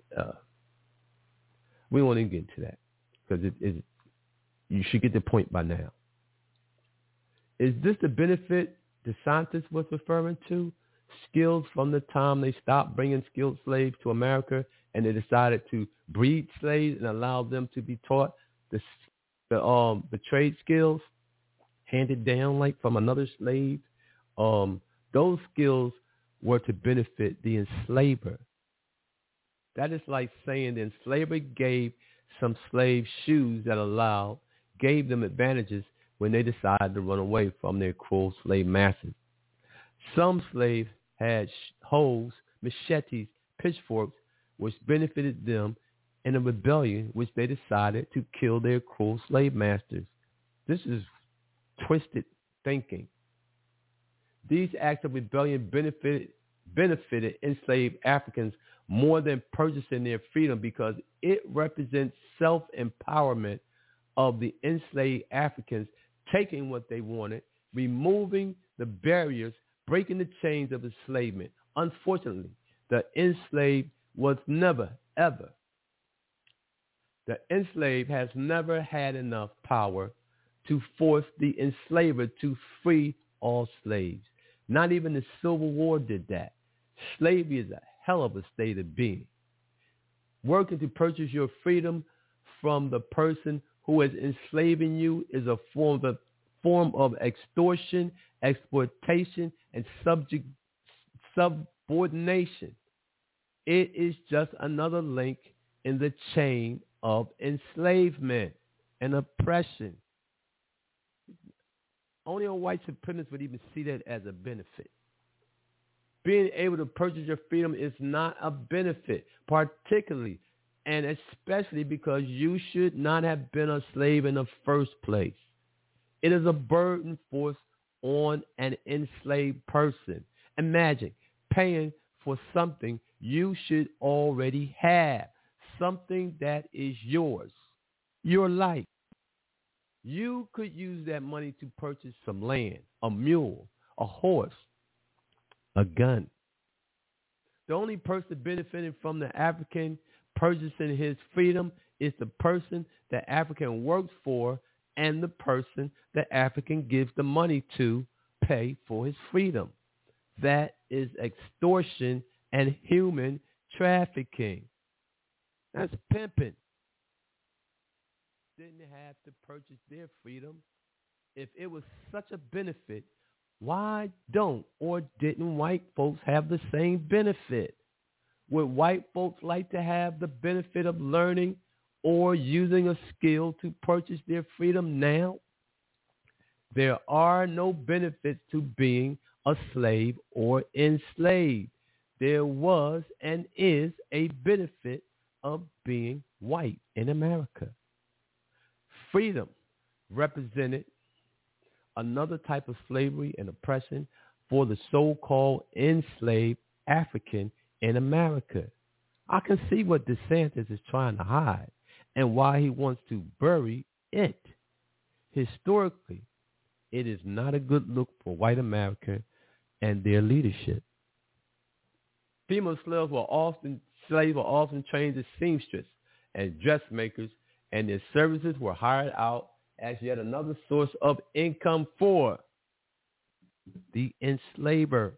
we won't even get into that because you should get the point by now. Is this the benefit DeSantis was referring to? Skills from the time they stopped bringing skilled slaves to America and they decided to breed slaves and allow them to be taught the trade skills handed down like from another slave. Those skills were to benefit the enslaver. That is like saying the enslaver gave some slaves shoes that gave them advantages when they decided to run away from their cruel slave masters. Some slaves had hoes, machetes, pitchforks, which benefited them in a rebellion which they decided to kill their cruel slave masters. This is twisted thinking. These acts of rebellion benefited enslaved Africans more than purchasing their freedom because it represents self-empowerment of the enslaved Africans taking what they wanted, removing the barriers, breaking the chains of enslavement. Unfortunately, the enslaved has never had enough power to force the enslaver to free all slaves. Not even the Civil War did that. Slavery is a hell of a state of being. Working to purchase your freedom from the person who is enslaving you is a form of extortion, exploitation, and subordination. It is just another link in the chain of enslavement and oppression. Only a white supremacist would even see that as a benefit. Being able to purchase your freedom is not a benefit, particularly and especially because you should not have been a slave in the first place. It is a burden forced on an enslaved person. Imagine paying for something you should already have, something that is yours, your life. You could use that money to purchase some land, a mule, a horse, a gun. The only person benefiting from the African purchasing his freedom is the person the African works for and the person the African gives the money to pay for his freedom. That is extortion and human trafficking. That's pimping. Didn't have to purchase their freedom. If it was such a benefit, why don't or didn't white folks have the same benefit? Would white folks like to have the benefit of learning or using a skill to purchase their freedom now? There are no benefits to being a slave or enslaved. There was and is a benefit of being white in America. Freedom represented another type of slavery and oppression for the so-called enslaved African in America. I can see what DeSantis is trying to hide and why he wants to bury it. Historically, it is not a good look for white America and their leadership. Female slaves were often trained as seamstress and dressmakers, and their services were hired out as yet another source of income for the enslaver.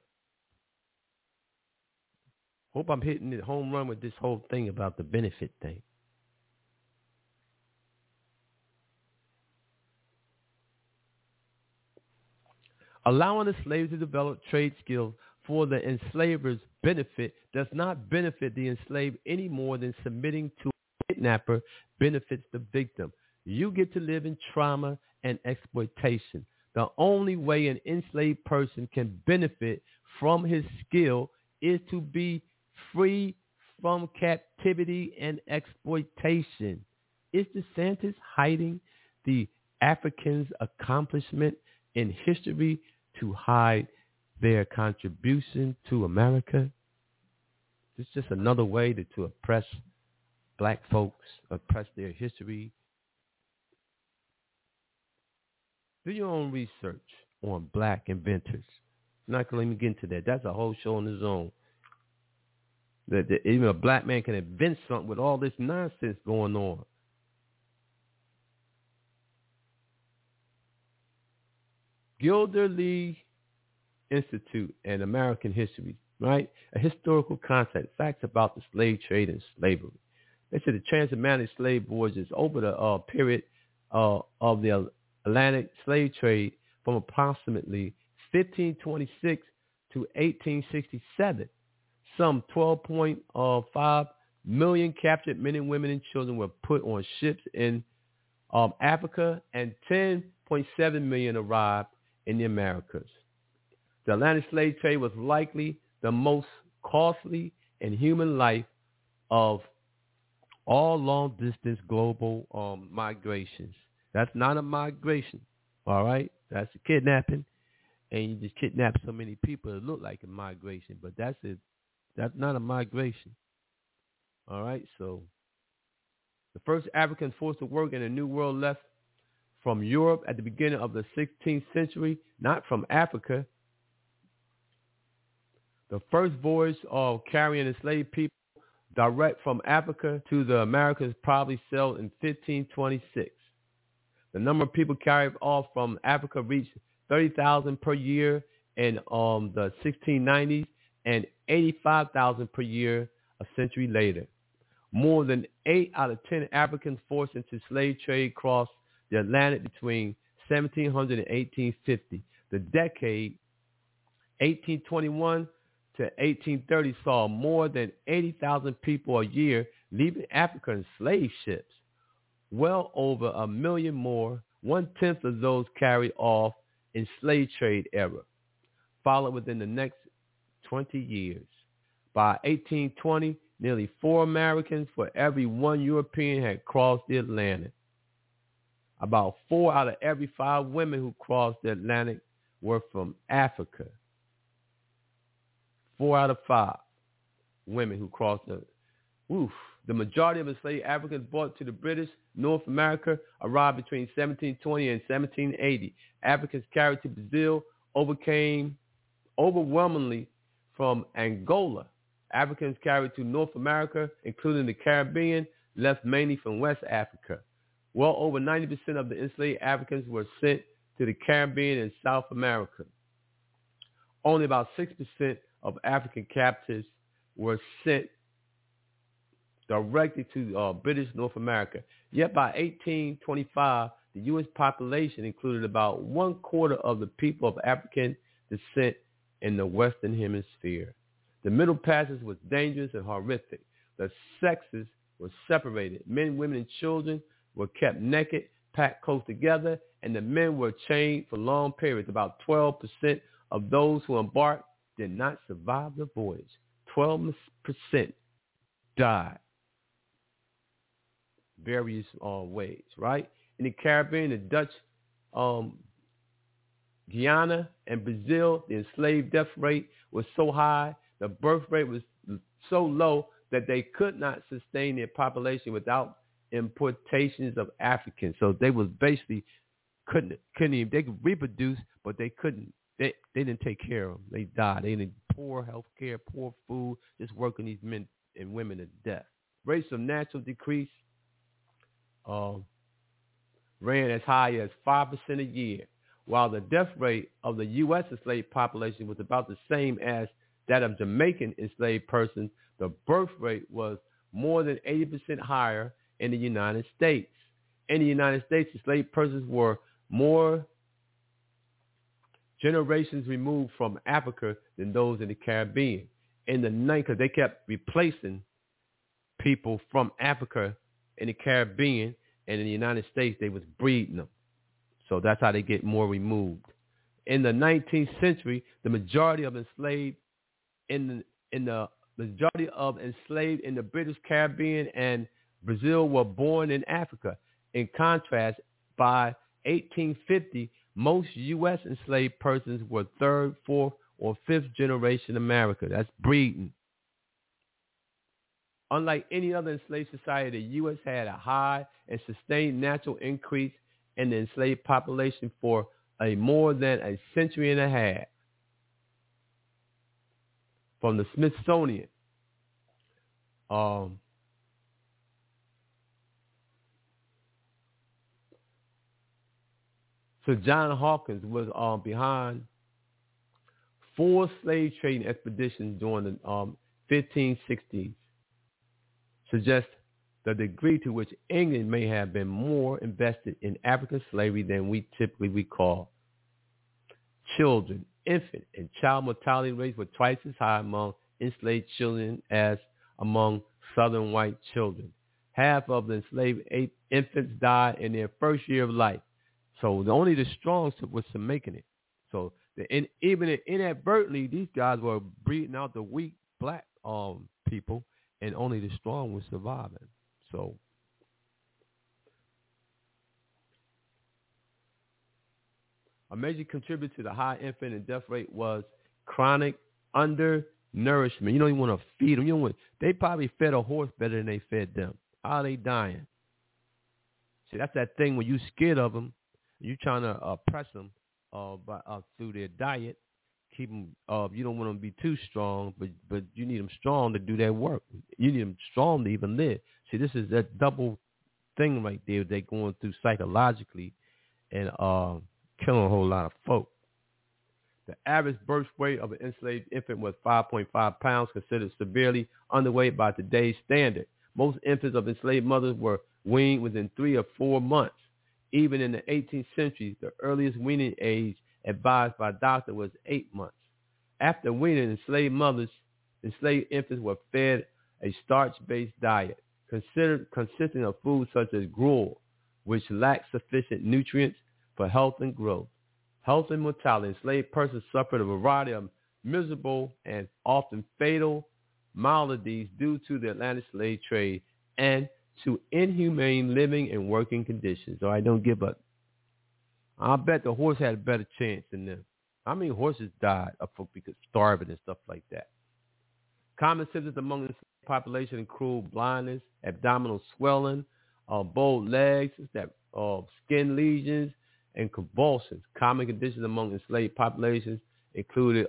Hope I'm hitting the home run with this whole thing about the benefit thing. Allowing the slave to develop trade skills for the enslaver's benefit does not benefit the enslaved any more than submitting to a kidnapper benefits the victim. You get to live in trauma and exploitation. The only way an enslaved person can benefit from his skill is to be free from captivity and exploitation. Is DeSantis hiding the Africans' accomplishment in history to hide their contribution to America? It's just another way to oppress black folks, oppress their history. Do your own research on black inventors. Not going to get into that. That's a whole show on its own. That even a black man can invent something with all this nonsense going on. Gilder Lee Institute and American History, right? A historical concept, facts about the slave trade and slavery. They said the transatlantic slave voyages over the period of the Atlantic slave trade from approximately 1526 to 1867. Some 12.5 million captured men and women and children were put on ships in Africa, and 10.7 million arrived in the Americas. The Atlantic slave trade was likely the most costly in human life of all long-distance global migrations. That's not a migration, all right? That's a kidnapping, and you just kidnap so many people it look like a migration, but that's not a migration, all right? So the first Africans forced to work in the New World left from Europe at the beginning of the 16th century, not from Africa. The first voyage of carrying enslaved people direct from Africa to the Americas probably sailed in 1526. The number of people carried off from Africa reached 30,000 per year in the 1690s and 85,000 per year a century later. More than 8 out of 10 Africans forced into slave trade crossed the Atlantic between 1700 and 1850. The decade 1821 to 1830 saw more than 80,000 people a year leaving Africa in slave ships. Well over 1 million more, 1/10 of those carried off in slave trade era, followed within the next 20 years. By 1820, nearly 4 Americans for every 1 European had crossed the Atlantic. About 4 out of every 5 women who crossed the Atlantic were from Africa. 4 out of 5 women who crossed the majority of enslaved Africans brought to the British North America arrived between 1720 and 1780. Africans carried to Brazil overcame overwhelmingly from Angola. Africans carried to North America, including the Caribbean, left mainly from West Africa. Well over 90% of the enslaved Africans were sent to the Caribbean and South America. Only about 6% of African captives were sent directly to British North America. Yet by 1825, the U.S. population included about 1/4 of the people of African descent in the Western Hemisphere. The Middle Passage was dangerous and horrific. The sexes were separated. Men, women, and children were kept naked, packed close together, and the men were chained for long periods. About 12% of those who embarked did not survive the voyage. 12% died various ways, right? In the Caribbean, the Dutch, Guyana, and Brazil, the enslaved death rate was so high, the birth rate was so low that they could not sustain their population without importations of Africans. So they was basically couldn't even, they could reproduce, but they couldn't. They didn't take care of them. They died. They needed poor health care, poor food, just working these men and women to death. Rates of natural decrease ran as high as 5% a year, while the death rate of the U.S. enslaved population was about the same as that of Jamaican enslaved persons. The birth rate was more than 80% higher in the United States. In the United States, enslaved persons were more generations removed from Africa than those in the Caribbean. In the 90s, because they kept replacing people from Africa in the Caribbean, and in the United States, they was breeding them. So that's how they get more removed. In the 19th century, the majority of enslaved in the British Caribbean and Brazil were born in Africa. In contrast, by 1850, most U.S. enslaved persons were 3rd, 4th, or 5th generation American. That's breeding. Unlike any other enslaved society, the U.S. had a high and sustained natural increase in the enslaved population for more than a century and a half. From the Smithsonian, Sir John Hawkins was behind 4 slave trading expeditions during the 1560s. Suggests the degree to which England may have been more invested in African slavery than we typically recall. Children, infant, and child mortality rates were twice as high among enslaved children as among Southern white children. Half of the enslaved infants died in their first year of life. So only the strong was making it. So even inadvertently, these guys were breeding out the weak black people, and only the strong were surviving. So a major contributor to the high infant and death rate was chronic undernourishment. You don't even want to feed them. They probably fed a horse better than they fed them. How are they dying? See, that's that thing when you're scared of them, you're trying to oppress them through their diet. Keep them. You don't want them to be too strong, but you need them strong to do their work. You need them strong to even live. See, this is that double thing right there they're going through psychologically and killing a whole lot of folk. The average birth weight of an enslaved infant was 5.5 pounds, considered severely underweight by today's standard. Most infants of enslaved mothers were weaned within 3 or 4 months. Even in the 18th century, the earliest weaning age advised by a doctor was 8 months. After weaning, enslaved infants were fed a starch-based diet consisting of foods such as gruel, which lacked sufficient nutrients for health and growth. Health and mortality. Enslaved persons suffered a variety of miserable and often fatal maladies due to the Atlantic slave trade and to inhumane living and working conditions. So I don't give up. I bet the horse had a better chance than them. I mean, horses died of because starving and stuff like that. Common symptoms among the population include blindness, abdominal swelling, bowed legs, skin lesions, and convulsions. Common conditions among enslaved populations included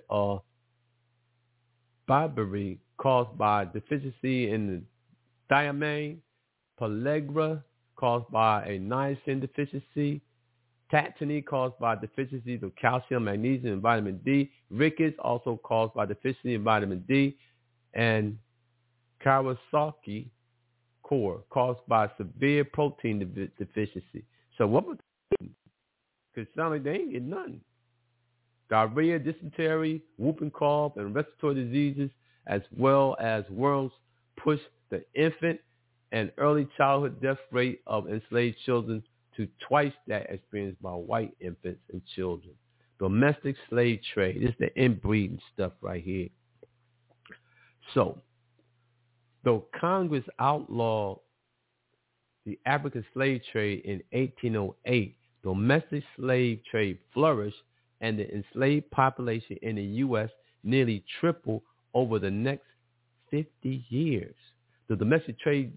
Barbary caused by deficiency in the thiamine, pellagra caused by a niacin deficiency, tatany caused by deficiencies of calcium, magnesium, and vitamin D, rickets also caused by deficiency in vitamin D, and Kawasaki core caused by severe protein deficiency. So what was because it sounds like they ain't getting nothing. Diarrhea, dysentery, whooping cough, and respiratory diseases, as well as worms, push the infant and early childhood death rate of enslaved children to twice that experienced by white infants and children. Domestic slave trade. This is the inbreeding stuff right here. So, though Congress outlawed the African slave trade in 1808, domestic slave trade flourished, and the enslaved population in the U.S. nearly tripled over the next 50 years. The domestic trade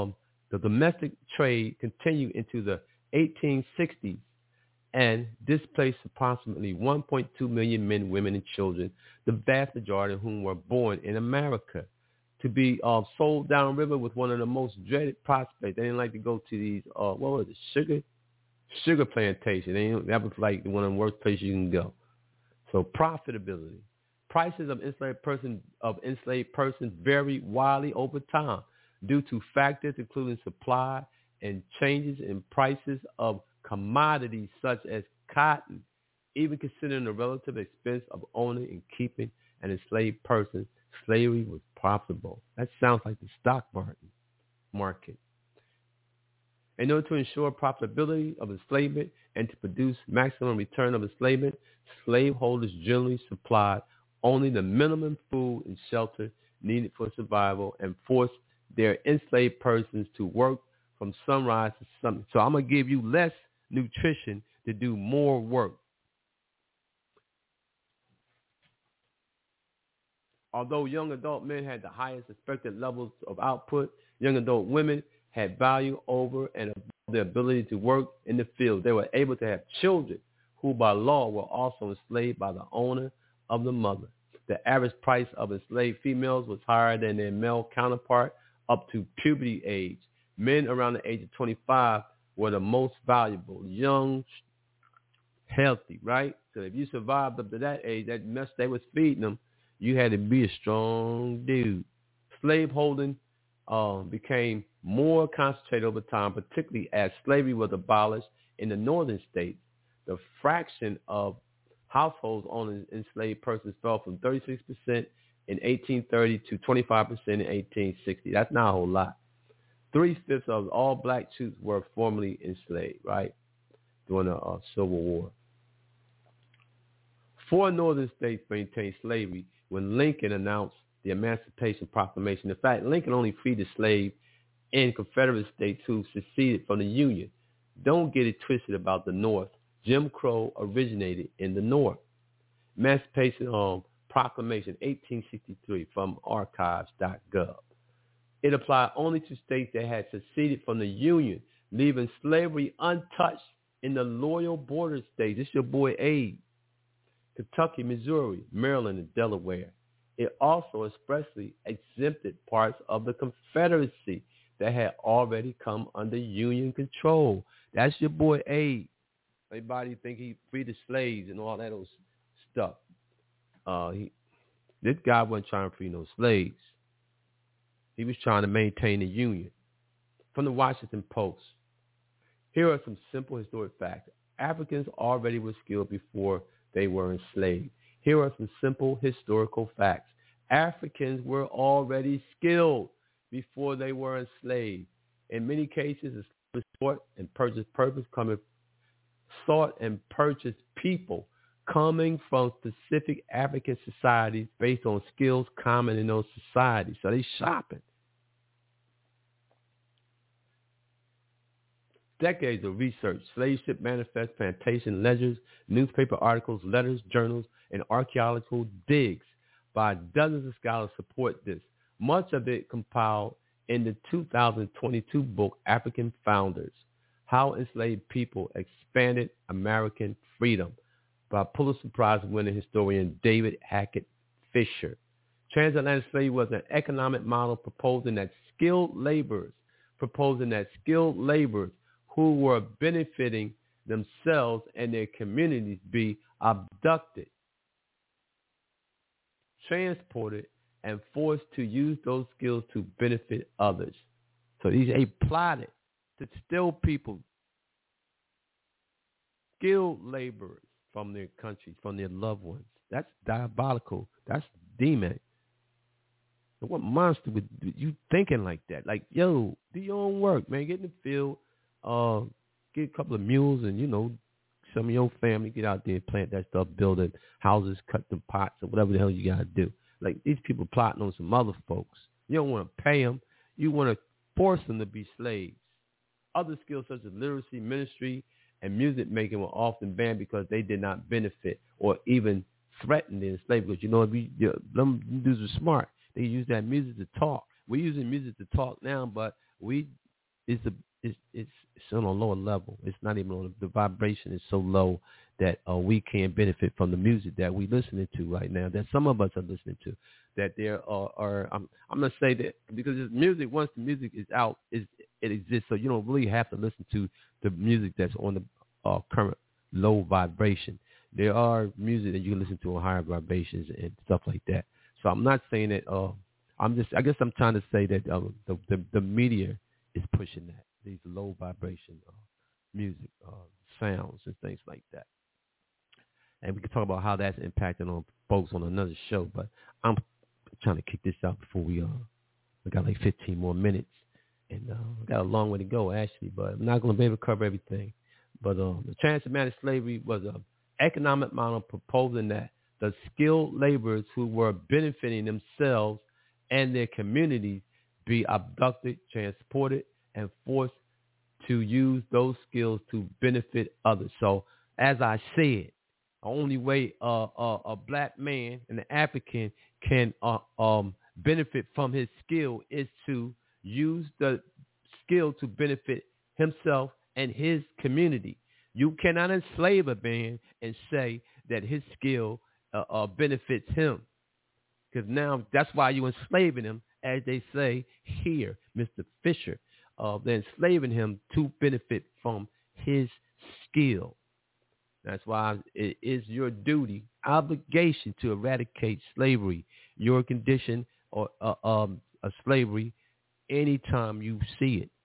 continued into the 1860s and displaced approximately 1.2 million men, women, and children, the vast majority of whom were born in America, to be sold downriver with one of the most dreaded prospects. They didn't like to go to these, sugar plantation. That was like one of the worst places you can go. So profitability. Prices of enslaved persons vary widely over time due to factors including supply and changes in prices of commodities such as cotton. Even considering the relative expense of owning and keeping an enslaved person, slavery was profitable. That sounds like the stock market. In order to ensure profitability of enslavement and to produce maximum return of enslavement, slaveholders generally supplied only the minimum food and shelter needed for survival and forced their enslaved persons to work from sunrise to sunset. So I'm going to give you less nutrition to do more work. Although young adult men had the highest expected levels of output, young adult women had value over and above their ability to work in the field. They were able to have children who by law were also enslaved by the owner of the mother. The average price of enslaved females was higher than their male counterpart up to puberty age. Men around the age of 25 were the most valuable, young, healthy, right? So if you survived up to that age, that mess they was feeding them, you had to be a strong dude. Slaveholding became more concentrated over time, particularly as slavery was abolished in the northern states. The fraction of households owning enslaved persons fell from 36% in 1830 to 25% in 1860. That's not a whole lot. 3/5 of all black troops were formerly enslaved, right, during the Civil War. 4 northern states maintained slavery when Lincoln announced the Emancipation Proclamation. In fact, Lincoln only freed the slaves in Confederate states who seceded from the Union. Don't get it twisted about the North. Jim Crow originated in the North. Emancipation Proclamation 1863 from archives.gov. It applied only to states that had seceded from the Union, leaving slavery untouched in the loyal border states. This is your boy Abe. Kentucky, Missouri, Maryland, and Delaware. It also expressly exempted parts of the Confederacy that had already come under Union control. That's your boy Abe. Everybody think he freed the slaves and all that old stuff. This guy wasn't trying to free no slaves. He was trying to maintain the Union. From the Washington Post, here are some simple historic facts. Africans already were skilled before they were enslaved. Here are some simple historical facts. Africans were already skilled before they were enslaved. In many cases, it's sought and purchased people coming from specific African societies based on skills common in those societies. So they shopping. Decades of research, slave ship manifests, plantation ledgers, newspaper articles, letters, journals, and archaeological digs by dozens of scholars support this. Much of it compiled in the 2022 book, African Founders, How Enslaved People Expanded American Freedom, by Pulitzer Prize-winning historian David Hackett Fisher. Transatlantic slavery was an economic model proposing that skilled laborers who were benefiting themselves and their communities be abducted, transported, and forced to use those skills to benefit others. So they plotted to steal people, skilled laborers from their countries, from their loved ones. That's diabolical. That's demon. And what monster would you thinking like that? Like, yo, do your own work, man. Get in the field, get a couple of mules and, some of your family, get out there and plant that stuff, build it, houses, cut the pots, or whatever the hell you got to do. Like, these people plotting on some other folks. You don't want to pay them. You want to force them to be slaves. Other skills such as literacy, ministry, and music making were often banned because they did not benefit or even threaten the enslaved. Because, them dudes are smart. They use that music to talk. We're using music to talk now, but it's on a lower level. It's not even on the vibration is so low that we can't benefit from the music that we're listening to right now, that some of us are listening to. That there are I'm going to say that because it's music, once the music is out, it exists. So you don't really have to listen to the music that's on the current low vibration. There are music that you can listen to on higher vibrations and stuff like that. So I'm not saying that. I guess I'm trying to say that the media is pushing that, these low vibration music sounds and things like that. And we can talk about how that's impacting on folks on another show. But I'm trying to kick this out before we got like 15 more minutes, and we got a long way to go actually. But I'm not going to be able to cover everything. But the transatlantic slavery was an economic model proposing that the skilled laborers who were benefiting themselves and their communities be abducted, transported, and forced to use those skills to benefit others. So, as I said, the only way a black man and an African can benefit from his skill is to use the skill to benefit himself and his community. You cannot enslave a man and say that his skill benefits him, because now that's why you're enslaving him, as they say here, Mr. Fisher. They're enslaving him to benefit from his skill. That's why it is your duty, obligation to eradicate slavery, your condition or slavery, anytime you see it.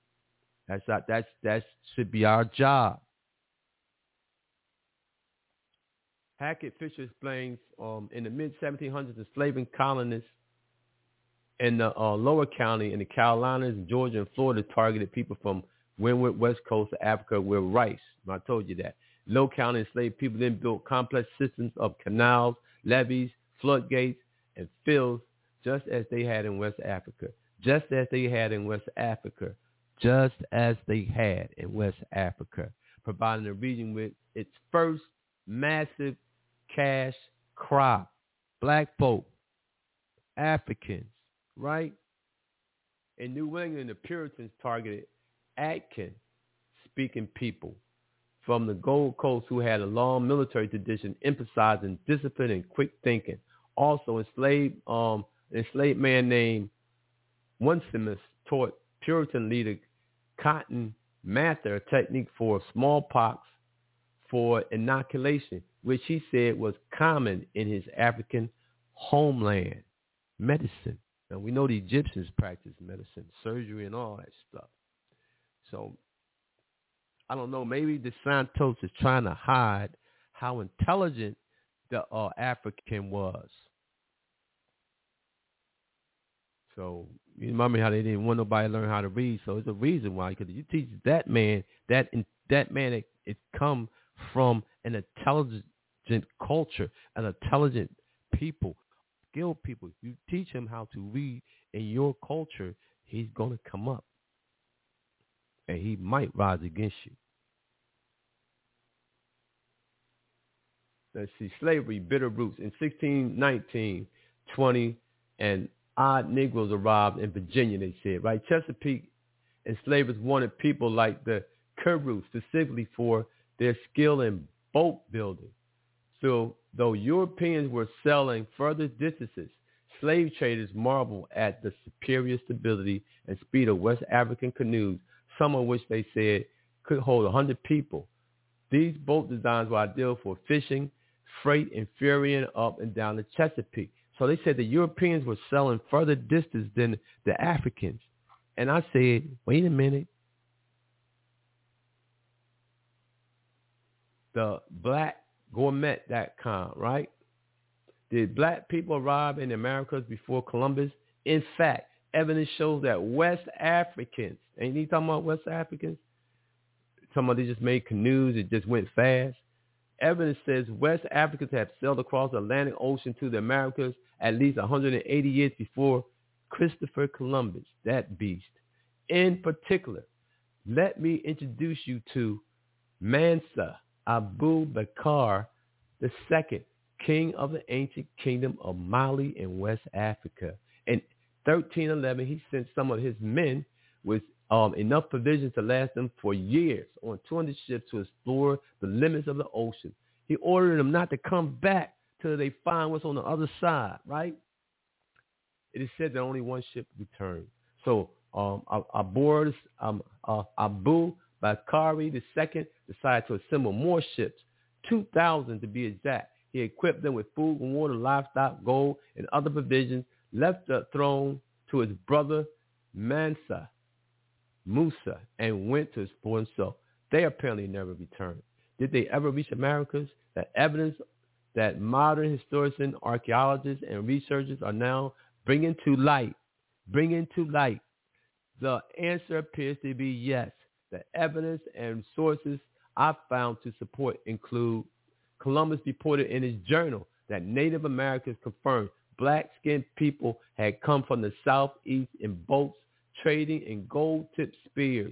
That should be our job. Hackett Fisher explains in the mid-1700s, enslaving colonists in the Lower County in the Carolinas, Georgia, and Florida targeted people from windward west coast of Africa with rice. I told you that. Low County enslaved people then built complex systems of canals, levees, floodgates, and fields just as they had in West Africa. Just as they had in West Africa. Just as they had in West Africa. Providing the region with its first massive cash crop. Black folk, Africans, right? In New England, the Puritans targeted Atkin-speaking people from the Gold Coast who had a long military tradition emphasizing discipline and quick thinking. Also, enslaved man named Winsemius taught Puritan leader Cotton Mather a technique for smallpox for inoculation, which he said was common in his African homeland. Medicine. Now, we know the Egyptians practiced medicine, surgery, and all that stuff. So, I don't know, maybe the Santos is trying to hide how intelligent the African was. So, you remember how they didn't want nobody to learn how to read, so it's a reason why, because you teach that man, that man, it come from an intelligent culture, an intelligent people, skilled people. You teach him how to read in your culture, he's going to come up. And he might rise against you. Let's see. Slavery, bitter roots. In 1619, 20, and odd Negroes arrived in Virginia, they said, right? Chesapeake enslavers wanted people like the Curus specifically for their skill in boat building. So, though Europeans were sailing further distances, slave traders marveled at the superior stability and speed of West African canoes, some of which they said could hold 100 people. These boat designs were ideal for fishing, freight, and ferrying up and down the Chesapeake. So they said the Europeans were sailing further distance than the Africans. And I said, wait a minute. The blackgourmet.com, right? Did black people arrive in the Americas before Columbus? In fact, evidence shows that West Africans, ain't he talking about West Africans? Talking about they just made canoes, it just went fast. Evidence says West Africans have sailed across the Atlantic Ocean to the Americas at least 180 years before Christopher Columbus, that beast. In particular, let me introduce you to Mansa Abu Bakr II, king of the ancient kingdom of Mali in West Africa. In 1311, he sent some of his men with enough provisions to last them for years on 200 ships to explore the limits of the ocean. He ordered them not to come back till they find what's on the other side, right? It is said that only one ship returned. So Abu Bakr II decided to assemble more ships, 2,000 to be exact. He equipped them with food and water, livestock, gold, and other provisions, left the throne to his brother Mansa Musa, and went to explore himself. They apparently never returned. Did they ever reach Americas? The evidence that modern historians, archaeologists, and researchers are now bringing to light. The answer appears to be yes. The evidence and sources I've found to support include Columbus reported in his journal that Native Americans confirmed black-skinned people had come from the southeast in boats trading in gold-tipped spears.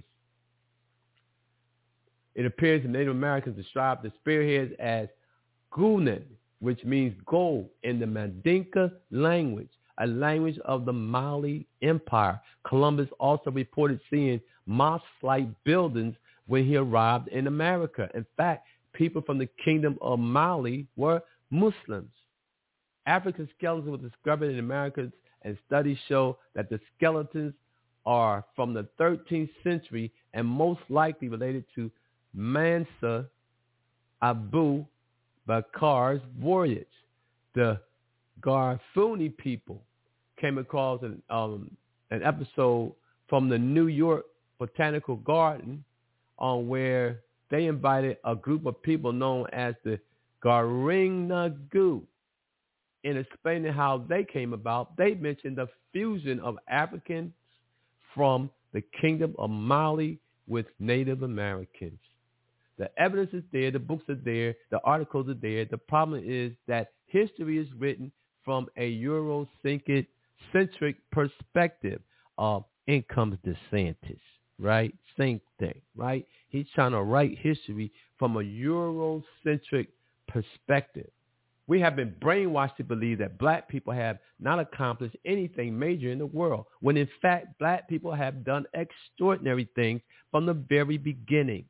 It appears that Native Americans described the spearheads as Gunan, which means gold in the Mandinka language, a language of the Mali Empire. Columbus also reported seeing mosque-like buildings when he arrived in America. In fact, people from the kingdom of Mali were Muslims. African skeletons were discovered in America, and studies show that the skeletons are from the 13th century and most likely related to Mansa Abu Bakr's voyage. The Garifuni people came across an episode from the New York Botanical Garden on where they invited a group of people known as the Garingagu. In explaining how they came about, they mentioned the fusion of Africans from the Kingdom of Mali with Native Americans. The evidence is there, the books are there, the articles are there. The problem is that history is written from a Eurocentric perspective. In comes DeSantis, right? Same thing, right? He's trying to write history from a Eurocentric perspective. We have been brainwashed to believe that black people have not accomplished anything major in the world, when in fact black people have done extraordinary things from the very beginning.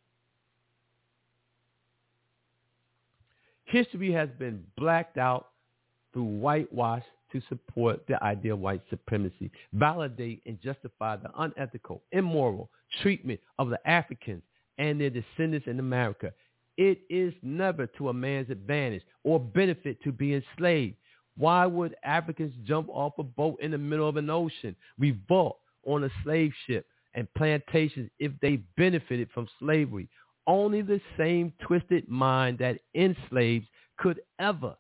History has been blacked out through whitewash to support the idea of white supremacy, validate and justify the unethical, immoral treatment of the Africans and their descendants in America. It is never to a man's advantage or benefit to be enslaved. Why would Africans jump off a boat in the middle of an ocean, revolt on a slave ship and plantations if they benefited from slavery? Only the same twisted mind that enslaves could ever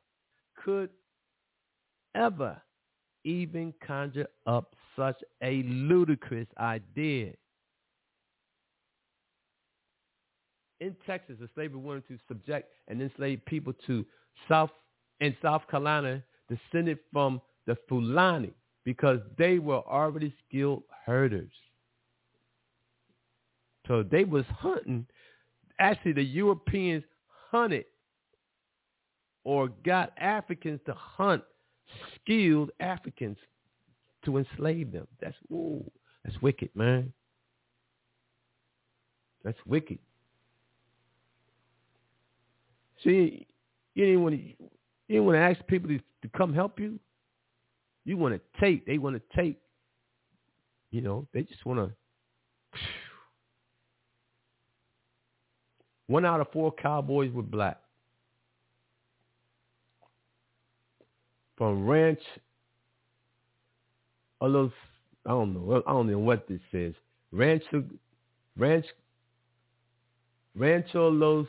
even conjure up such a ludicrous idea. In Texas, the slavery wanted to subject and enslave people to South Carolina descended from the Fulani because they were already skilled herders. So they was hunting. Actually, the Europeans hunted or got Africans to hunt skilled Africans to enslave them. That's wicked, man. That's wicked. See, you didn't want to ask people to come help you. You want to take. They want to take. You know, they just want to. 1 out of 4 cowboys were black. From Rancho Los, I don't know what this says. Rancho Los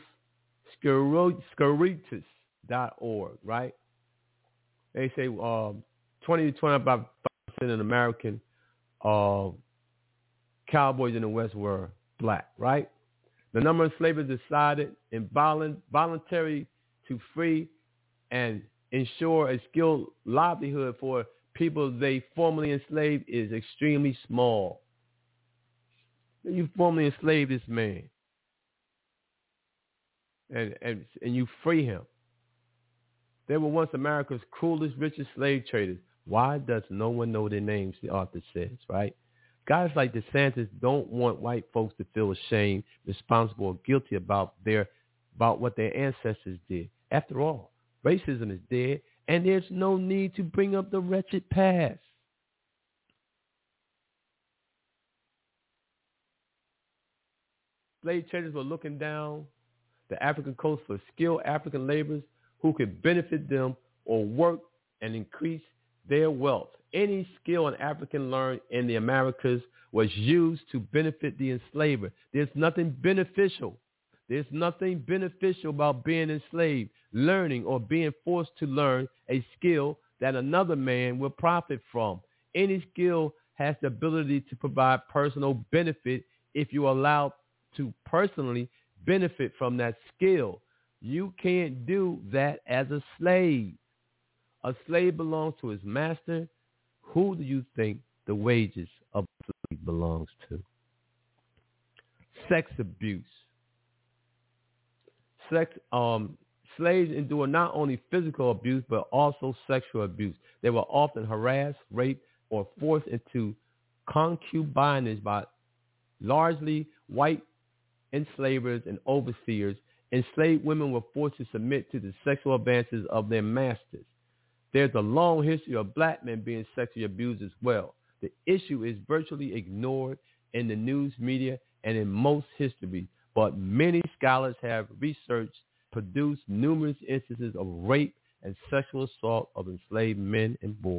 Scaritas.org, right? They say 20 to 25% of American cowboys in the West were black, right? The number of enslavers decided voluntary to free and ensure a skilled livelihood for people they formerly enslaved is extremely small. You formerly enslaved this man. And you free him. They were once America's cruelest, richest slave traders. Why does no one know their names, the author says, right? Guys like DeSantis don't want white folks to feel ashamed, responsible, or guilty about what their ancestors did. After all, racism is dead, and there's no need to bring up the wretched past. Slave traders were looking down the African coast for skilled African laborers who could benefit them or work and increase their wealth. Any skill an African learned in the Americas was used to benefit the enslaver. There's nothing beneficial. There's nothing beneficial about being enslaved, learning, or being forced to learn a skill that another man will profit from. Any skill has the ability to provide personal benefit if you're allowed to personally benefit from that skill. You can't do that as a slave. A slave belongs to his master. Who do you think the wages of a slave belongs to? Sex abuse. Slaves endure not only physical abuse, but also sexual abuse. They were often harassed, raped, or forced into concubinage by largely white enslavers and overseers. Enslaved women were forced to submit to the sexual advances of their masters. There's a long history of black men being sexually abused as well. The issue is virtually ignored in the news media and in most history, but many scholars have produced numerous instances of rape and sexual assault of enslaved men and boys.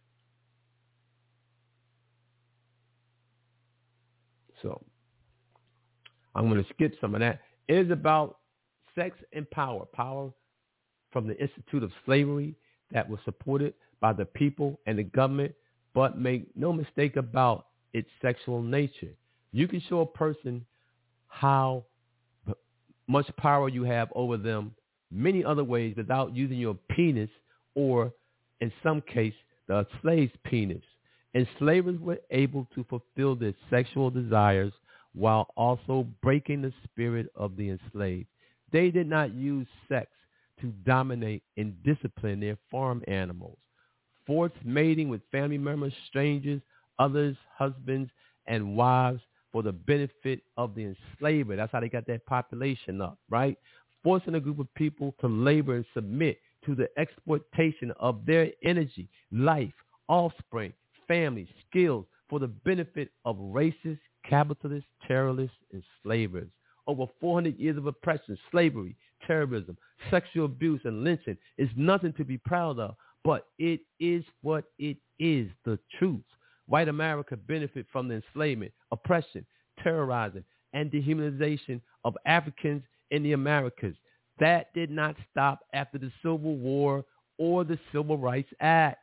So I'm going to skip some of that. It is about sex and power. Power from the Institute of Slavery that was supported by the people and the government, but make no mistake about its sexual nature. You can show a person how much power you have over them many other ways without using your penis or, in some case, the slave's penis. Enslavers were able to fulfill their sexual desires while also breaking the spirit of the enslaved. They did not use sex to dominate and discipline their farm animals. Forced mating with family members, strangers, others, husbands, and wives for the benefit of the enslaver. That's how they got that population up, right? Forcing a group of people to labor and submit to the exploitation of their energy, life, offspring, family, skills for the benefit of racist, capitalist, terrorists, enslavers. Over 400 years of oppression, slavery, terrorism, sexual abuse, and lynching is nothing to be proud of, but it is what it is, the truth. White America benefit from the enslavement, oppression, terrorizing, and dehumanization of Africans in the Americas. That did not stop after the Civil War or the Civil Rights Act.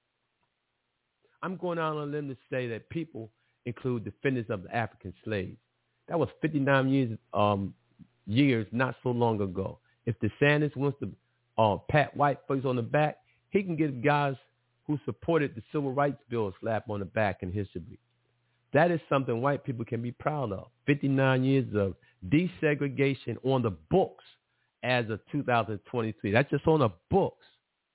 I'm going out on a limb to say that people include defenders of the African slaves. That was 59 years not so long ago. If DeSantis wants to pat white folks on the back, he can give guys who supported the Civil Rights Bill a slap on the back in history. That is something white people can be proud of. 59 years of desegregation on the books as of 2023. That's just on the books.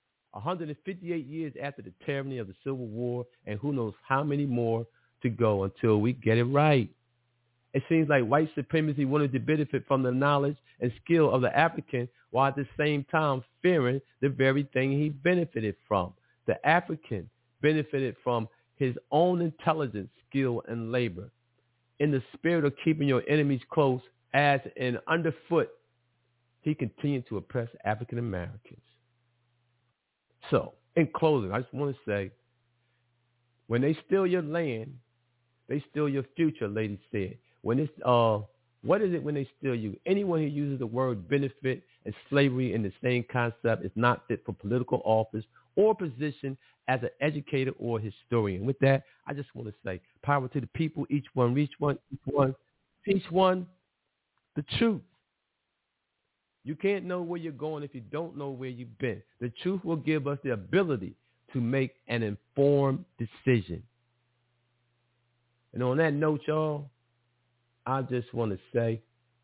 158 years after the tyranny of the Civil War, and who knows how many more to go until we get it right. It seems like white supremacy wanted to benefit from the knowledge and skill of the African while at the same time fearing the very thing he benefited from. The African benefited from his own intelligence, skill, and labor. In the spirit of keeping your enemies close as an underfoot, he continued to oppress African Americans. So, in closing, I just want to say, when they steal your land, they steal your future, ladies said. When it's what is it when they steal you? Anyone who uses the word benefit and slavery in the same concept is not fit for political office or position as an educator or historian. With that, I just want to say, power to the people, each one, reach one, teach one the truth. You can't know where you're going if you don't know where you've been. The truth will give us the ability to make an informed decision. And on that note, y'all, I just want to say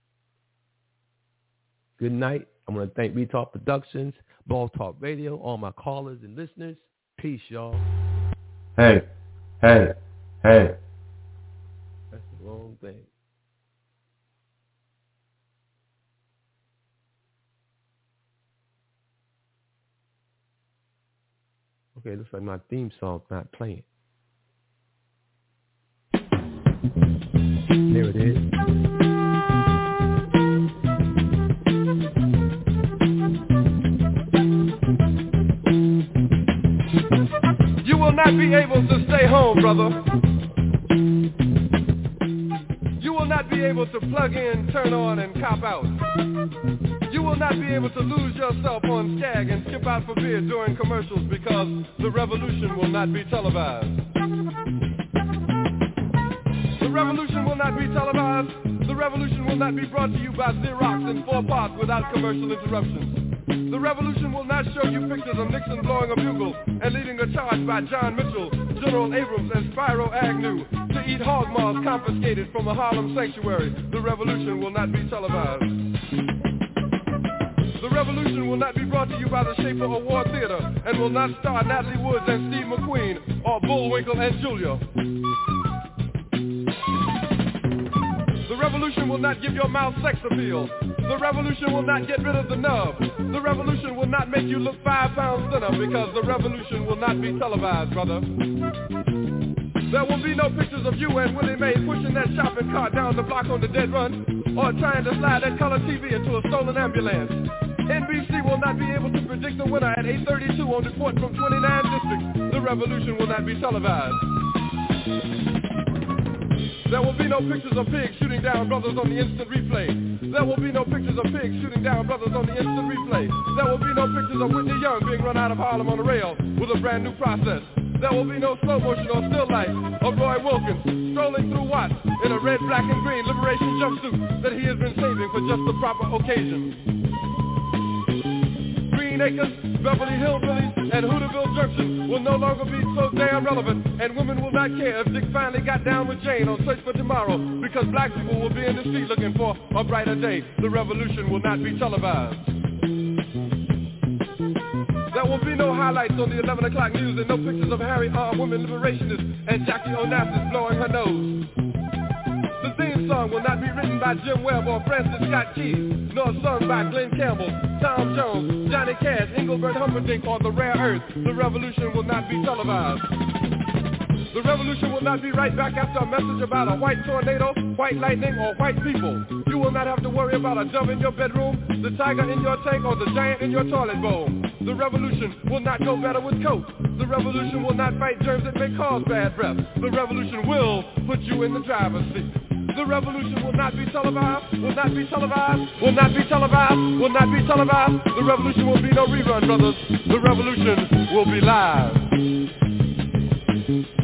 good night. I want to thank Retalk Productions, Blog Talk Radio, all my callers and listeners. Peace, y'all. Hey. That's the wrong thing. Okay, looks like my theme song's not playing. There it is. You will not be able to stay home, brother. You will not be able to plug in, turn on, and cop out. You will not be able to lose yourself on Skag and skip out for beer during commercials because the revolution will not be televised. The revolution will not be televised. The revolution will not be brought to you by Xerox in 4 parts without commercial interruptions. The revolution will not show you pictures of Nixon blowing a bugle and leading a charge by John Mitchell, General Abrams, and Spyro Agnew to eat hog maws confiscated from a Harlem sanctuary. The revolution will not be televised. The revolution will not be brought to you by the Schaefer Award Theater and will not star Natalie Woods and Steve McQueen or Bullwinkle and Julia. The revolution will not give your mouth sex appeal. The revolution will not get rid of the nub. The revolution will not make you look 5 pounds thinner because the revolution will not be televised, brother. There will be no pictures of you and Willie Mae pushing that shopping cart down the block on the dead run or trying to slide that color TV into a stolen ambulance. NBC will not be able to predict the winner at 8:32 on Report from 29 districts. The revolution will not be televised. There will be no pictures of pigs shooting down brothers on the instant replay. There will be no pictures of pigs shooting down brothers on the instant replay. There will be no pictures of Whitney Young being run out of Harlem on a rail with a brand new process. There will be no slow motion or still life of Roy Wilkins strolling through Watts in a red, black, and green liberation jumpsuit that he has been saving for just the proper occasion. Green Acres, Beverly Hillbillies, and Hooterville Junction will no longer be so damn relevant, and women will not care if Dick finally got down with Jane on Search for Tomorrow, because black people will be in the street looking for a brighter day. The revolution will not be televised. There will be no highlights on the 11 o'clock news and no pictures of Harry armed women liberationists and Jackie Onassis blowing her nose. The theme song will not be written by Jim Webb or Francis Scott Key, nor sung by Glenn Campbell, Tom Jones, Johnny Cash, Engelbert Humperdinck, or The Rare Earth. The revolution will not be televised. The revolution will not be right back after a message about a white tornado, white lightning, or white people. You will not have to worry about a dove in your bedroom, the tiger in your tank, or the giant in your toilet bowl. The revolution will not go better with coke. The revolution will not fight germs that may cause bad breath. The revolution will put you in the driver's seat. The revolution will not be televised, will not be televised, will not be televised, will not be televised. The revolution will be no rerun, brothers. The revolution will be live.